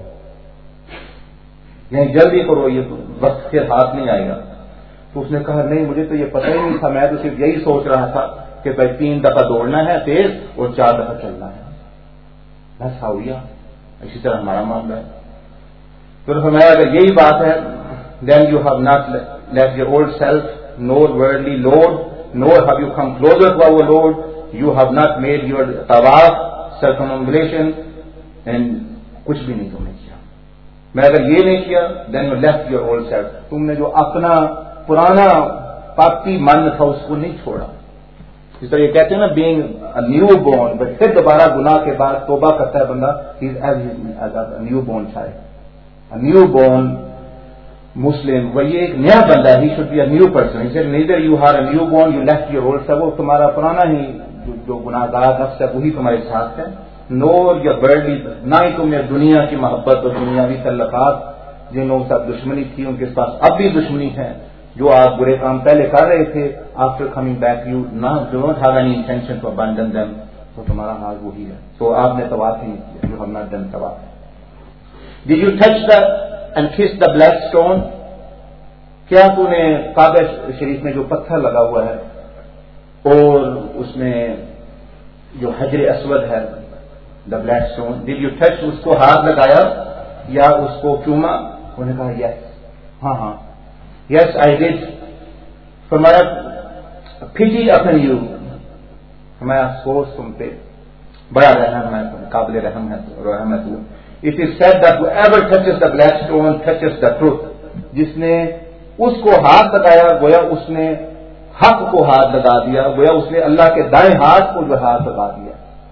Speaker 1: یعنی جلدی کرو, یہ وقت پھر ہاتھ نہیں آئے گا. تو اس نے کہا نہیں, مجھے تو یہ پتہ ہی نہیں تھا, میں تو صرف یہی سوچ رہا تھا کہ بھائی تین دفعہ دوڑنا ہے تیز اور چار دفعہ چلنا ہے, بس ہاویا. اسی طرح ہمارا معاملہ ہے. تو فرمایا اگر یہی بات ہے, then you have not left your old self, nor worldly lord, nor have you come closer to our Lord. You have not made your tawaf, circumambulation, and کچھ بھی نہیں تم نے کیا. میں اگر یہ نہیں کیا, then you left your old self. تم نے جو اپنا پرانا پاکی من تھا اس کو نہیں چھوڑا.
Speaker 2: اس طرح یہ کہتے ہیں نا بینگ نیو بورن، بٹ پھر دوبارہ گناہ کے بعد توبہ کرتا ہے بندہ، he is as newborn child, newborn Muslim, وہ یہ ایک نیا بندہ ہے، he should be a new person, neither you are a newborn you left your old self, وہ تمہارا پرانا ہی جو گناہ گار نفس ہے وہی تمہارے ساتھ ہے، نور یا برڈلی، نہ ہی تم نے دنیا کی محبت اور دنیاوی تعلقات جن لوگوں کے ساتھ دشمنی تھی ان کے پاس اب بھی دشمنی ہے، جو آپ برے کام پہلے کر رہے تھے آفٹر کمنگ بیک یو نہ don't have any intention to abandon them, تو تمہارا حال وہی ہے، تو آپ نے طواف ہی نہیں کیا، جو ہم نے ڈن طواف. Did you touch the and kiss the black stone, کیا تو نے کعبہ شریف میں جو پتھر لگا ہوا ہے اور اس میں جو حجر اسود ہے the black stone, did you touch, اس کو ہاتھ لگایا یا اس کو چوما؟ انہوں نے کہا یس، ہاں ہاں یس آئی ڈیڈ. فرمایا پٹی اپن یو، ہمارا افسوس تم پہ، بڑا رحم ہے، قابل رحم ہے رحمت. It is said that whoever touches the black stone touches the truth، جس نے اس کو ہاتھ لگایا گویا اس نے حق کو ہاتھ لگا دیا، گویا اس نے اللہ کے دائیں ہاتھ کو جو ہاتھ لگا دیا.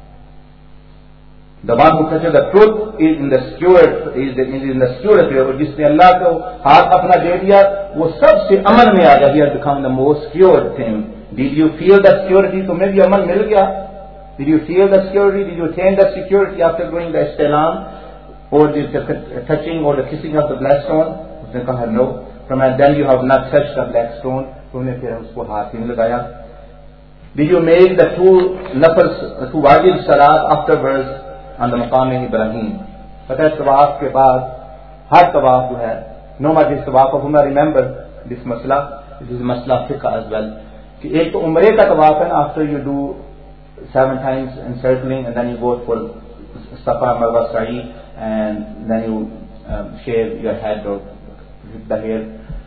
Speaker 2: The one who touches the truth is in the security is in the security، اور جس نے اللہ کو ہاتھ اپنا دے دیا وہ سب سے امن میں آ گیا. He has become the most secure thing. Did you feel the security؟ تمہیں بھی امن مل گیا؟ Did you feel the security؟ Did you attain the security after doing the istilam or the touching or the kissing of the black stone؟ اس نے کہا no. From then you have not touched the black stone، تم نے پھر اس کو ہاتھ نہیں لگایا. Did you make the two nafls two wajib salat afterwards on the مقام ابراہیم؟ پتہ ہے طواف کے بعد ہر طواف جو ہے نو مجھ طواف of Umrah، remember this مسئلہ، this is مسئلہ فقہ as well، کہ ایک تو عمرے کا طواف ہے نا، after you do seven times encircling and then you go for Safa Marwa Sa'i and then you um, shave your head or the hair،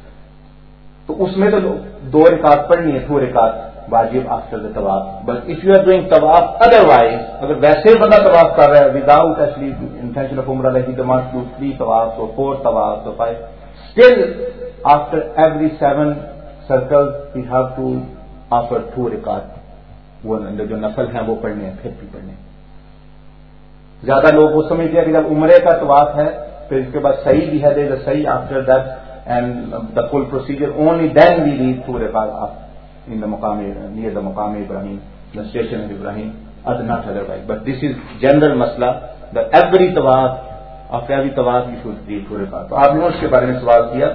Speaker 2: تو اس میں تو دو رکعت پڑھنی ہے، دو رکعت واجب after the tawaf. But if you are doing tawaf otherwise وائز، اگر ویسے بندہ طواف کر رہا ہے without actually intention of umrah like he wants to three tawaf اور فور طواف اور five, still after every seven circle we have to offer two رکعت، وہ جو نفل ہیں وہ پڑھنے ہیں، پھر بھی پڑھنے. زیادہ لوگ وہ سمجھتے ہیں کہ جب عمرے کا طواف ہے پھر اس کے بعد صحیح بھی ہے، دیر از صحیح after that and the full procedure, only then we need to refer in the maqam near the maqam Ibrahim, the station of Ibrahim, or not otherwise. But this is general masla that every tawaf, after every tawaf you should read to refer. So aap ne uske bare mein sawal kiya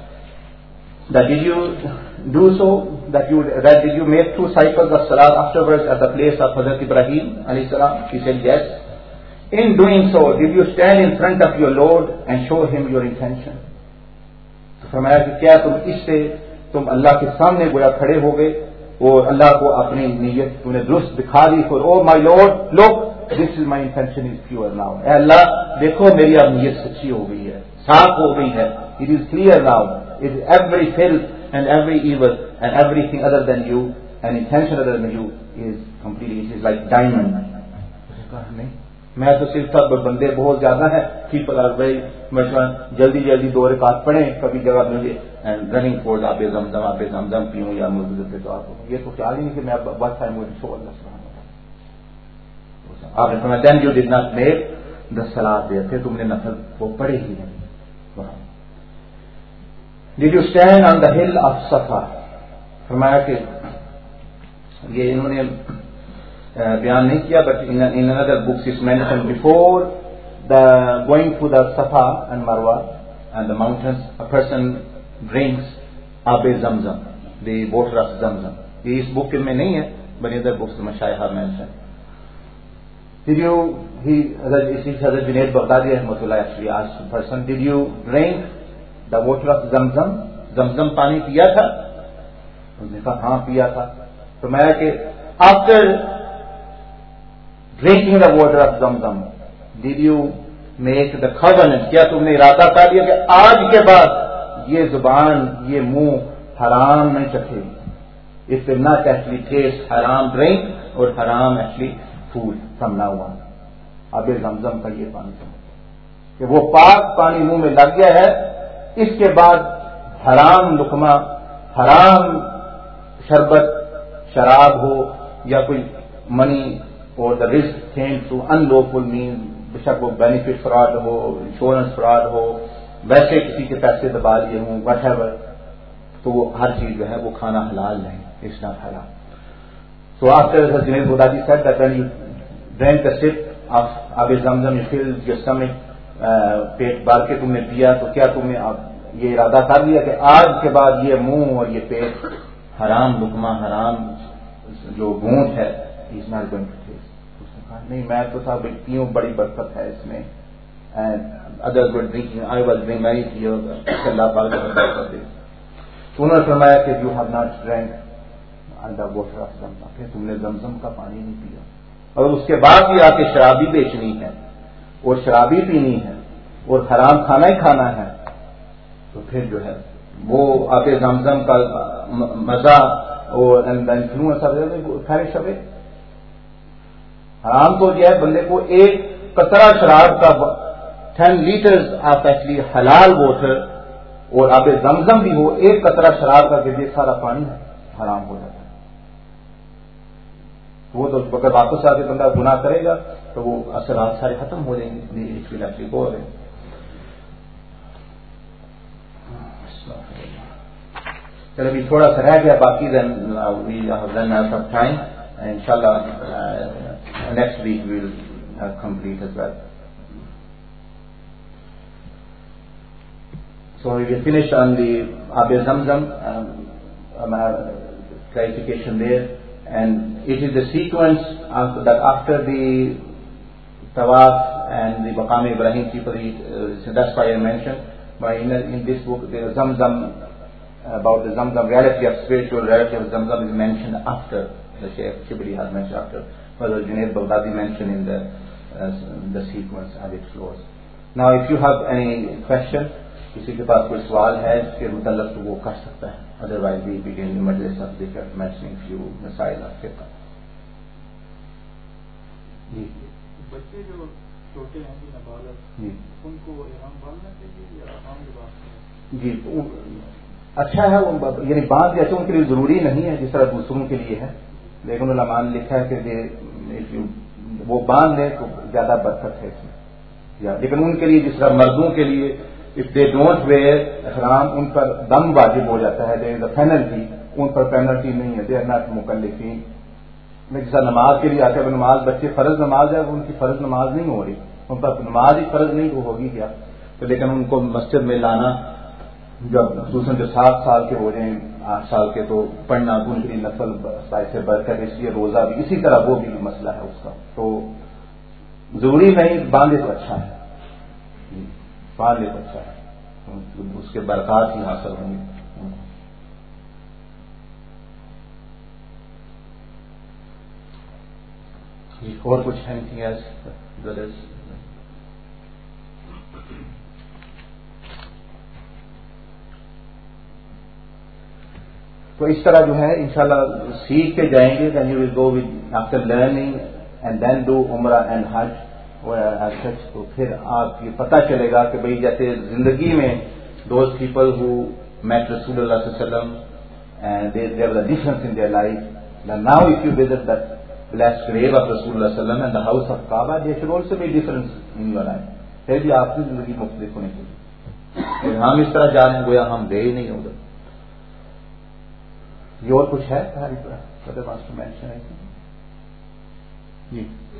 Speaker 2: that did you do so, that you that did you make two cycles of salat afterwards at the place of Hazrat Ibrahim alayhi salam? He said yes. In doing so, did you stand in front of your Lord and show him your intention? فرمایا کہ کیا تم اس سے تم اللہ کے سامنے گویا کھڑے ہو گئے اور اللہ کو اپنی نیت تم نے درست دکھا دی، for O my lord look this is my intention is pure now, اے اللہ دیکھو میری اب نیت سچی ہو گئی ہے، صاف ہو گئی ہے، it is clear now, it is every filth and every evil and every thing other than you and intention other than you is completely it is like diamond. نہیں میں تو صرف تھا بندے بہت زیادہ ہیں، ٹھیک پتا بھائی میں جلدی جلدی دو رکعت پڑھیں، کبھی جگہ مجھے رننگ فور آپ زمزم آپ زمزم پیوں یا مجھے پہ تو آپ یہ تو خیال ہی نہیں کہ میں بس ٹائم مجھے شو اللہ سبحانہ آپ نے فرمایا then you did not make the salah there, پھر تم نے نفل وہ پڑھے ہی نہیں. Did you stand on the hill of صفا؟ فرمایا کہ یہ انہوں نے بیان نہیں کیا، but in another books is mentioned before the going to the Safa and Marwa and the mountains a person drinks Ab Zamzam, the water of Zamzam. یہ اس بک میں نہیں ہے but in other books مشایخ mentioned. Did you he Hazrat Junaid Baghdadi رحمۃ اللہ actually asked the person, did you drink the water of Zamzam؟ زمزم پانی پیا تھا؟ اس نے کہا ہاں پیا تھا. تو میں کہ after drinking the water of Zamzam, did you make the covenant؟ کیا تم نے ارادہ کر لیا کہ آج کے بعد یہ زبان یہ منہ حرام نہیں چکھے گی؟ It will not actually taste حرام drink اور حرام actually food from now on. اب زمزم کا یہ پانی سمجھ کہ وہ پاک پانی منہ میں لگ گیا ہے، اس کے بعد حرام لقمہ حرام شربت شراب ہو یا کوئی منی اور the risk came to unlawful man, بے شک وہ بینیفٹ فراڈ ہو، انشورنس فراڈ ہو، ویسے کسی کے پیسے دبا لیے ہوں، وٹ ایور، تو وہ ہر چیز جو ہے وہ کھانا حلال نہیں، it's not halal. So after the Junaid Baghdadi said that when you drank a sip of Ab Zamzam, you filled your stomach, پیٹ بھر کے تم نے پیا، تو کیا تم نے یہ ارادہ کر لیا کہ آج کے بعد یہ منہ اور یہ پیٹ حرام لقمہ، حرام جو گونٹ ہے، is not going to taste. اس نے کہا نہیں، میں تو صاحب پیوں، بڑی برکت ہے اس میں. Other were drinking, I was drinking میری تھی، اللہ پاک نے برکت دی. تو انہوں نے فرمایا کہ you have not drink the water of Zamzam, پھر تم نے زمزم کا پانی نہیں پیا. اور اس کے بعد بھی آ کے شرابی بیچنی ہے اور شرابی پینی ہے اور حرام کھانا ہی کھانا ہے، تو پھر جو ہے وہ آب زمزم کا مزہ اور خیر شبے حرام تو جو ہے بندے کو ایک قطرہ شراب کا ten litres of actually halal water اور آب زمزم بھی ہو، ایک قطرہ شراب کا کہ سارا پانی حرام ہو جاتا ہے. وہ تو اگر واپس آ کے بندہ گناہ کرے گا تو وہ اثرات سارے ختم ہو جائیں گے. ہو رہے چلو ابھی تھوڑا سا رہ گیا باقی، then we have run out of time, انشاءاللہ next week we will complete as well. So we will finish on the Ab Zamzam um, clarification there, and it is the sequence of that after the Tawaf and the Maqam Ibrahim people eat, uh, so that's why I mentioned. But in, in this book, the Zamzam, about the Zamzam reality of spiritual reality of Zamzam is mentioned after the Shaykh Shibli has mentioned after, but the Junaid Baghdadi mentioned in the uh, the sequence as it flows. Now, if you have any question, کسی کے پاس کوئی سوال ہے اس کے متعلق تو وہ کر سکتا ہے. ادروائز وی بگن مجلس آف ذکر مینشننگ فیو مسائل آف فقہ. جی
Speaker 3: بچے جو چھوٹے ہیں جی نابالغ، جی ان کو احرام باندھنا چاہیے یا عام لباس؟
Speaker 2: جی اچھا ہے، یعنی باندھ جیسے ان کے لیے ضروری نہیں ہے جس طرح دوسروں کے لیے ہے، لیکن علماء نے لکھا ہے کہ وہ باندھ لیں تو زیادہ برکت ہے اس میں. لیکن ان کے لیے جس طرح مردوں کے لیے if they don't wear احرام ان پر دم واجب ہو جاتا ہے، there is a penalty، ان پر پینلٹی نہیں ہے، they are not مکلفین. جیسا نماز کے لیے آتے ہیں، نماز بچے فرض نماز ہے، ان کی فرض نماز نہیں ہو رہی، ان پر نماز ہی فرض نہیں ہوگی کیا، تو لیکن ان کو مسجد میں لانا، جب دوسرے جو سات سال کے ہو جائیں، آٹھ سال کے، تو پڑھنا ان کے لیے نفل سے برکت، اس لیے روزہ بھی اسی طرح وہ بھی مسئلہ ہے اس کا. تو ضروری نہیں، باندھے تو اچھا ہے، باندھے تو اچھا ہے، اس کے برکات ہی حاصل ہوں گے. اور کچھ ہے تو اس طرح جو ہے انشاءاللہ سیکھ کے جائیں گے. then you will go with after learning and then do umrah and hajj اور سچ، تو پھر آپ یہ پتہ چلے گا کہ بھئی جیسے زندگی میں دوز پیپل ہو میٹ رسول اللہ صلی اللہ علیہ وسلم and there was a difference in their life. Now if you visit that blessed grave of Rasulullah sallallahu alaihi wasallam and the house of Kaaba, there should also be difference in your life. پھر بھی آپ کی زندگی مختلف ہونے چاہیے. ہم اس طرح جا رہے ہیں گویا ہم گئے نہیں ادھر. یہ اور کچھ ہے ہماری طرح ماسٹر مینشن ہے جی.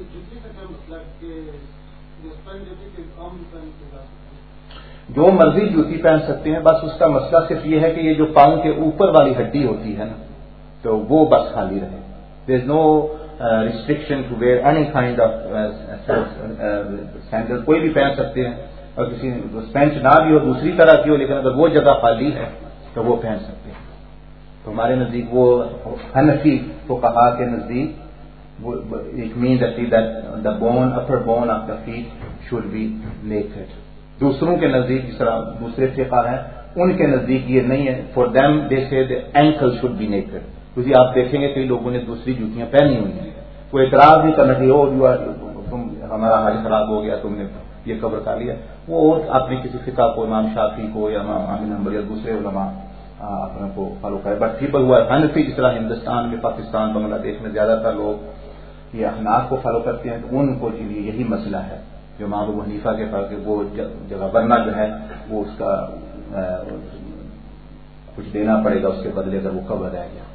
Speaker 2: جو مرضی جوتی پہن سکتے ہیں، بس اس کا مسئلہ صرف یہ ہے کہ یہ جو پاؤں کے اوپر والی ہڈی ہوتی ہے نا، تو وہ بس خالی رہے. There is no restriction to wear any kind of sandal, کوئی بھی پہن سکتے ہیں، اور کسی اسپینچ نہ بھی ہو، دوسری طرح کی ہو، لیکن اگر وہ جگہ خالی ہے تو وہ پہن سکتے ہیں. تو ہمارے نزدیک وہ حنفی فقہا کے نزدیک it means actually that the bone, upper bone of the feet should be naked. دوسروں کے نزدیک جس طرح دوسرے فقہ ہیں ان کے نزدیک یہ نہیں ہے. For them they say the ankle should be naked. کیونکہ آپ دیکھیں گے کئی لوگوں نے دوسری جوتیاں پہنی ہوئی ہیں، کوئی اعتراض نہیں کرنا کہ او تم ہمارا حال خراب ہو گیا، تم نے یہ کور کر لیا. وہ اور اپنے کسی فقہ کو، امام شافعی کو یا امام احمد بن حنبل یا دوسرے علماء اپنے کو فالو کرے. بٹ پیپل ہوا حنفی جس طرح ہندوستان میں، پاکستان، بنگلہ دیش میں زیادہ تر لوگ یہ احناف کو فالو کرتے ہیں، تو ان کو لیے یہی مسئلہ ہے جو امام ابو حنیفہ کے پاس کہ وہ جگہ ورنہ جو ہے وہ اس کا کچھ دینا پڑے گا اس کے بدلے اگر وہ قبر رہ گیا.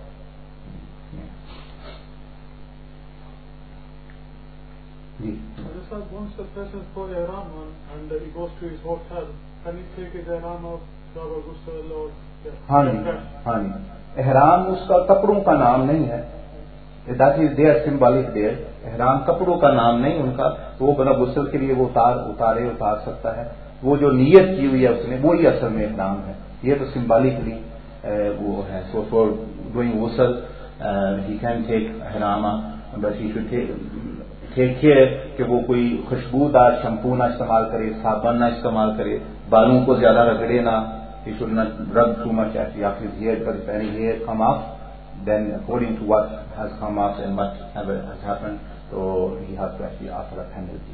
Speaker 2: جی
Speaker 3: once the person for ihram and he goes to his hotel, can he take his ihram out, shower, ghusl or
Speaker 2: ہاں جی ہاں جی احرام اس کا کپڑوں کا نام نہیں ہے. That is their symbolic there. احرام کپڑوں کا نام نہیں ان کا. وہ بنا غسل کے لیے وہ اتار اتارے اتار سکتا ہے. وہ جو نیت کی ہوئی ہے اس نے وہی اصل میں احرام ہے. یہ تو سمبولکلی وہ ہے. سو فور ڈوئنگ غسل ہی can take ihram but he should take care کہ وہ کوئی خوشبودار شیمپو نہ استعمال کرے، صابن نہ استعمال کرے، بالوں کو زیادہ رگڑے نہ. He should not rub too much at his hair, because if any hair come off, then according to what has come off and whatever has happened, so he has to actually offer a penalty.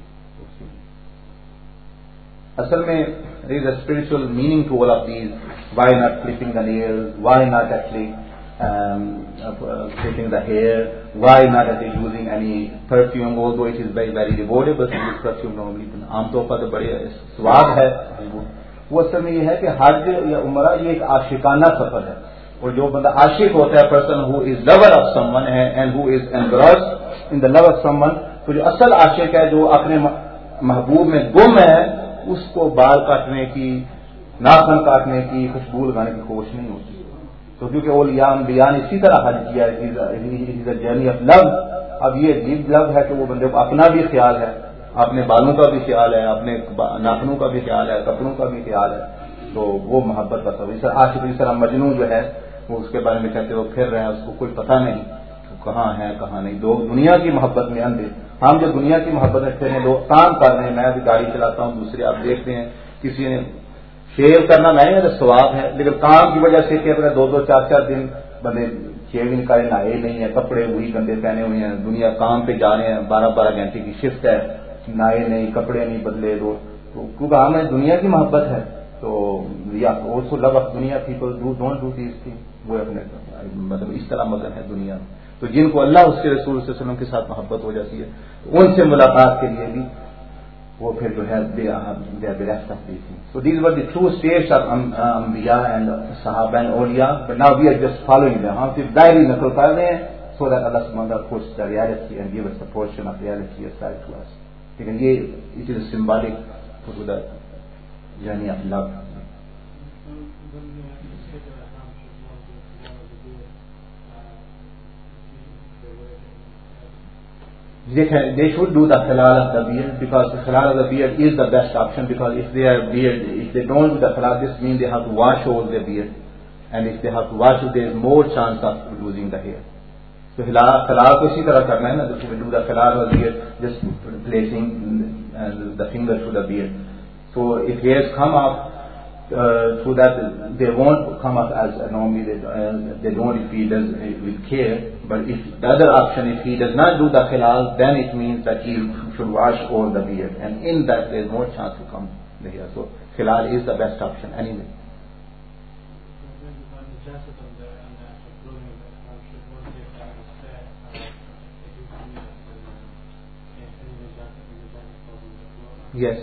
Speaker 2: Asal mein, there is a spiritual meaning to all of these. Why not clipping the nails? Why not actually um, uh, clipping the hair? Why not actually using any perfume? Although it is very, very rewardable to use perfume normally. عام طور پر تو بڑے سواد ہے. وہ اصل میں یہ ہے کہ حج یا عمرہ یہ ایک عاشقانہ سفر ہے. اور جو بندہ عاشق ہوتا ہے، person who is lover of someone and who is engrossed in the love of someone, تو جو اصل عاشق ہے جو اپنے محبوب میں گم ہے، اس کو بال کاٹنے کی، ناخن کاٹنے کی، خوشبو لگانے کی خواہش نہیں ہوتی. تو کیونکہ اولیاء انبیاء نے اسی طرح حج کیا ہے، جرنی آف لو. اب یہ عجیب لو ہے کہ وہ بندے کو اپنا بھی خیال ہے، اپنے بالوں کا بھی خیال ہے، اپنے ناخنوں کا بھی خیال ہے، کپڑوں کا بھی خیال ہے. تو وہ محبت کا سب. اس طرح عاشق اس طرح مجنون جو ہے وہ اس کے بارے میں کہتے وہ پھر رہے ہیں، اس کو کوئی پتہ نہیں کہاں ہے کہاں نہیں. لوگ دنیا کی محبت میں اندھے. ہم جو دنیا کی محبت رکھتے ہیں، لوگ کام کر رہے ہیں. میں بھی گاڑی چلاتا ہوں، دوسرے آپ دیکھتے ہیں کسی نے شیو کرنا میں نے ثواب ہے، لیکن کام کی وجہ سے کہ دو دو چار چار دن بندے شیو نہیں کرے، نہائے نہیں ہے، کپڑے وہی گندے پہنے ہوئے ہیں، دنیا کام پہ جا رہے ہیں، بارہ بارہ گھنٹے کی شفٹ ہے، نائے نہیں، کپڑے نہیں بدلے. دو تو کیونکہ ہمیں دنیا کی محبت ہے تو یا آلسو لو آف دنیا people do don't do these thing. وہ اپنے مطلب اس طرح مگن ہے دنیا میں. تو جن کو اللہ اس کے رسول صلی اللہ علیہ وسلم کے ساتھ محبت ہو جاتی ہے ان سے ملاقات کے لیے بھی وہ پھر جو ہے bereft of these thing. So these were the true status of انبیاء اینڈ صحابہ اینڈ اولیاء. But now we are just following them. ہم صرف ڈائری نقل کر رہے ہیں so that Allah subhanahu wa ta'ala puts the reality and give us a portion of reality aside to us. لیکن یہ it is symbolic to the journey of love. They should do the halal of the beard, because the halal of the beard is the best option. Because if they are beard, if they don't do the halal, this means they have to wash all their beard, and if they have to wash it, there is more chance of losing the hair. تو خلال کو اسی طرح کرنا ہے نا. Do the خلال اور beard just placing the finger to the beard. So if hairs come up so that they won't come up as normally they don't if he does with care. But if the other option if he does not do the خلال then it means that he should wash all the beard and in that there is more chance to come the hair. So خلال is the best option anyway. Yes.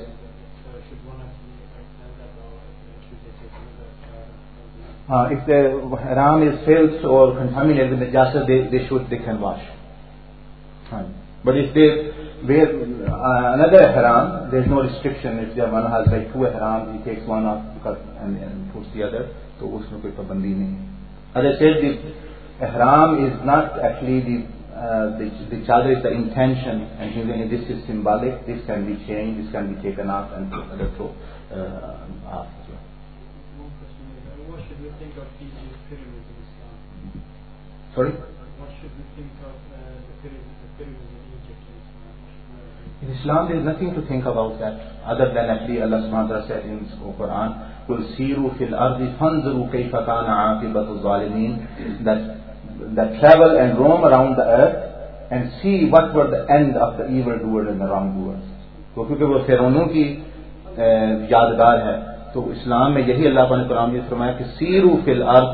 Speaker 2: Uh, if the haram is filled or contaminated with najasa, they, they should, they can wash. Right. But if they wear uh, another haram, there is no restriction. If the one has like two haram, he takes one off because and, and puts the other. So usme koi pabandi nahi. As I said, the haram is not actually the Uh, the, the chadar is the intention, and even this is symbolic. This can be changed, this can be taken off and other throw uh, off.
Speaker 3: What should we think of the pyramids in Islam?
Speaker 2: Sorry?
Speaker 3: What should we think of uh, the pyramids, the pyramids in Egypt in Islam?
Speaker 2: In Islam, there is nothing to think about that, other than actually Allah subhanahu wa ta'ala said in the Quran, "Qul siru fil ardi fanzuru kayfa kana aqibatu zalimeen." That that travel and roam around the earth and see what were the end of the evil doers and the wrong doers. تو کیونکہ وہ فرعونوں کی یادگار ہے، تو اسلام میں یہی اللہ تعالیٰ نے قرآن میں فرمایا کہ سیرو فی الارض،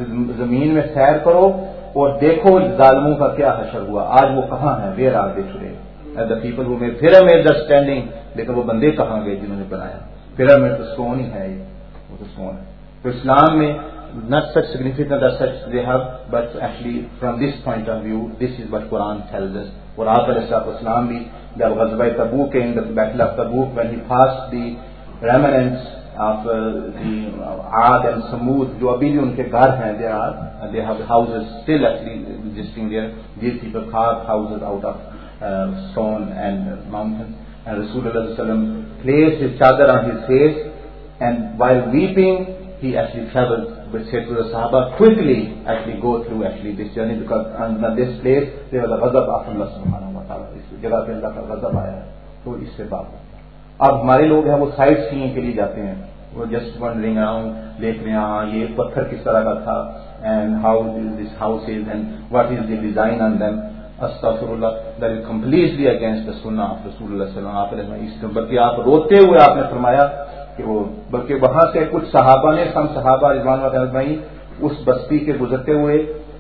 Speaker 2: زمین میں سیر کرو اور دیکھو ظالموں کا کیا حشر ہوا، آج وہ کہاں ہیں، where are they today, the people who made pyramid are standing, لیکن وہ بندے کہاں گئے جنہوں نے بنایا پیرامڈ؟ تو اسٹون ہی ہے، وہ تو اسٹون ہے. تو اسلام میں not such significant as such they have, but actually from this point of view this is what Quran tells us. اور آپ علیہ السلام بھی جب غزوہ تبوک کے اندر battle of Tabuk when he passed the remnants of uh, the uh, Aad and Samud, جو ابھی بھی ان کے گھر ہیں, there are uh, they have houses still actually existing there. These people carved houses out of uh, stone and uh, mountain, and Rasulullah sallallahu alaihi wasallam placed his chadar on his face, and while weeping he actually traveled with said to the Sahaba, quickly actually go through actually this journey, because on this place there was a ghadab of Allah subhanahu wa ta'ala. اس جگہ پہ اللہ کا غضب آیا ہے. تو اس سے بات اب ہمارے لوگ ہیں وہ سائٹ سیئنگ کے لیے جاتے ہیں, وہ جسٹ ونڈرنگ اراؤنڈ, دیکھ رہے ہیں ہاں یہ پتھر کس طرح کا تھا, and how this house is and what is the design on them. استغفر اللہ, that is completely against the سنہ آف رسول اللہ صلی اللہ علیہ وسلم. اس بلکہ آپ روتے ہوئے آپ نے فرمایا کہ وہ, بلکہ وہاں سے کچھ صحابہ نے, سم صحابہ رضوان اللہ اجمعین, اس بستی کے گزرتے ہوئے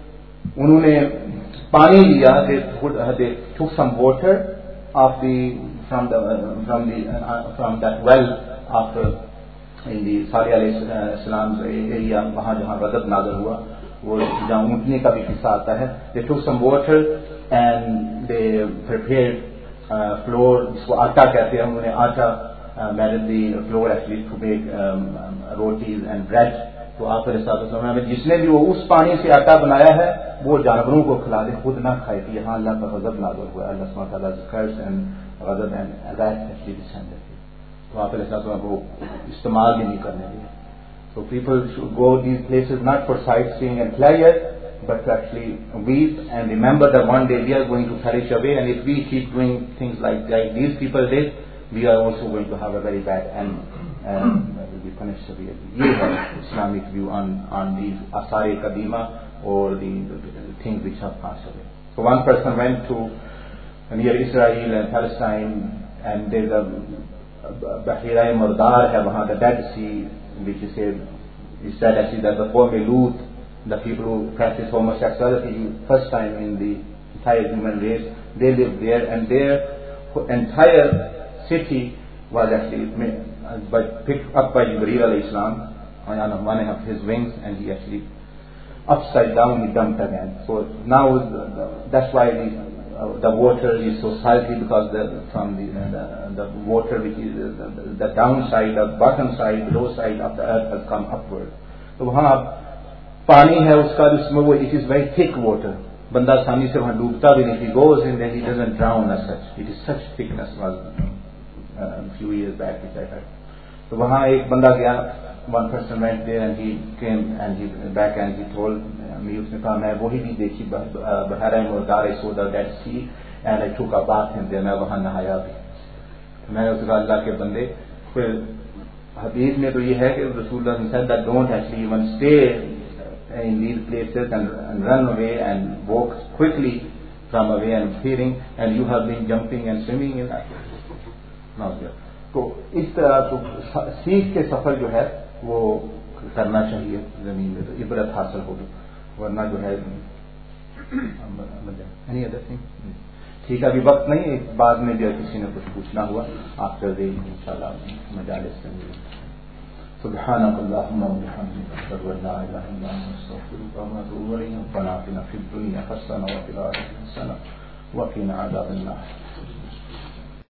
Speaker 2: انہوں نے پانی لیا, they took some water of the from the from the uh, from that well of uh, in the Salih alayhi salam's area, وہاں جہاں غضب نازل ہوا, وہ جہاں اونٹنے کا بھی قصہ آتا ہے. they took some water and they prepared uh, flour, جس کو آٹا کہتے ہیں, انہوں نے آٹا Uh, melted the flour actually to make um, um, rotis and bread. تو آپ علیہ السلام نے جس نے بھی وہ اس پانی سے آٹا بنایا ہے وہ جانوروں کو کھلا دے, خود نہ کھائے, کہ یہاں اللہ کا غضب نازل ہوا ہے. اللہ سبحانہ و تعالیٰ curse and غضب and wrath actually descended. تو آپ علیہ السلام وہ استعمال بھی نہیں کرنے دیا. So people should go these places not for sightseeing and pleasure, but to actually weep and remember that one day we are going to perish away, and if we keep doing things like, like these people did, we are also going to have a very bad end and will be punished severely. This is Islamic view on, on these Asari Kadima, or the, the, the things which have passed away. So one person went to near Israel and Palestine, and there's a Bahira Murdar hai wahan, the Dead Sea, which is said, is said actually that the Qawm Lut, the people who practice homosexuality first time in the entire human race, they lived there, and their entire city was actually by, picked up by Jibreel alayhi salam on one of his wings, and he actually upside down he dumped again. So now the, the, that's why the, uh, the water is so salty, because the, from the, uh, the the water which is the, the, the downside, the bottom side, the low side of the earth has come upward. So وہاں پانی ہے اس کا, جس میں وہ it is very thick water, بندہ آسانی سے وہاں ڈوبتا بھی نہیں. He goes in there, he doesn't drown as such. It is such thickness was Uh, a few years back which I heard. So وہاں ایک بندہ گیا, one person went there and he came and he back and he told me, اس نے کہا میں وہی بھی دیکھی بحیرہ مردار, I saw the Dead Sea and I took a bath in there, میں وہاں نہایا بھی. میں نے اس کا اللہ کے بندے, پھر حدیث میں تو یہ ہے کہ رسول اللہ said that don't actually even stay in these places and, and run away and walk quickly from away and fearing, and you have been jumping and swimming in that. تو اس طرح تو سیکھ کے سفر جو ہے وہ کرنا چاہیے زمین میں, تو عبرت حاصل ہوگی, ورنہ جو ہے نہیں ادھر نہیں. ٹھیک ہے, ابھی وقت نہیں, ایک بعد میں جو کسی نے کچھ پوچھنا ہوا آپ کر دیں ان شاء اللہ مجالس سے. سبحانك اللهم وبحمدك اشهد ان لا اله الا انت استغفرك واتوب اليك. ربنا آتنا في الدنيا حسنه وفي الاخره حسنه وقنا عذاب النار.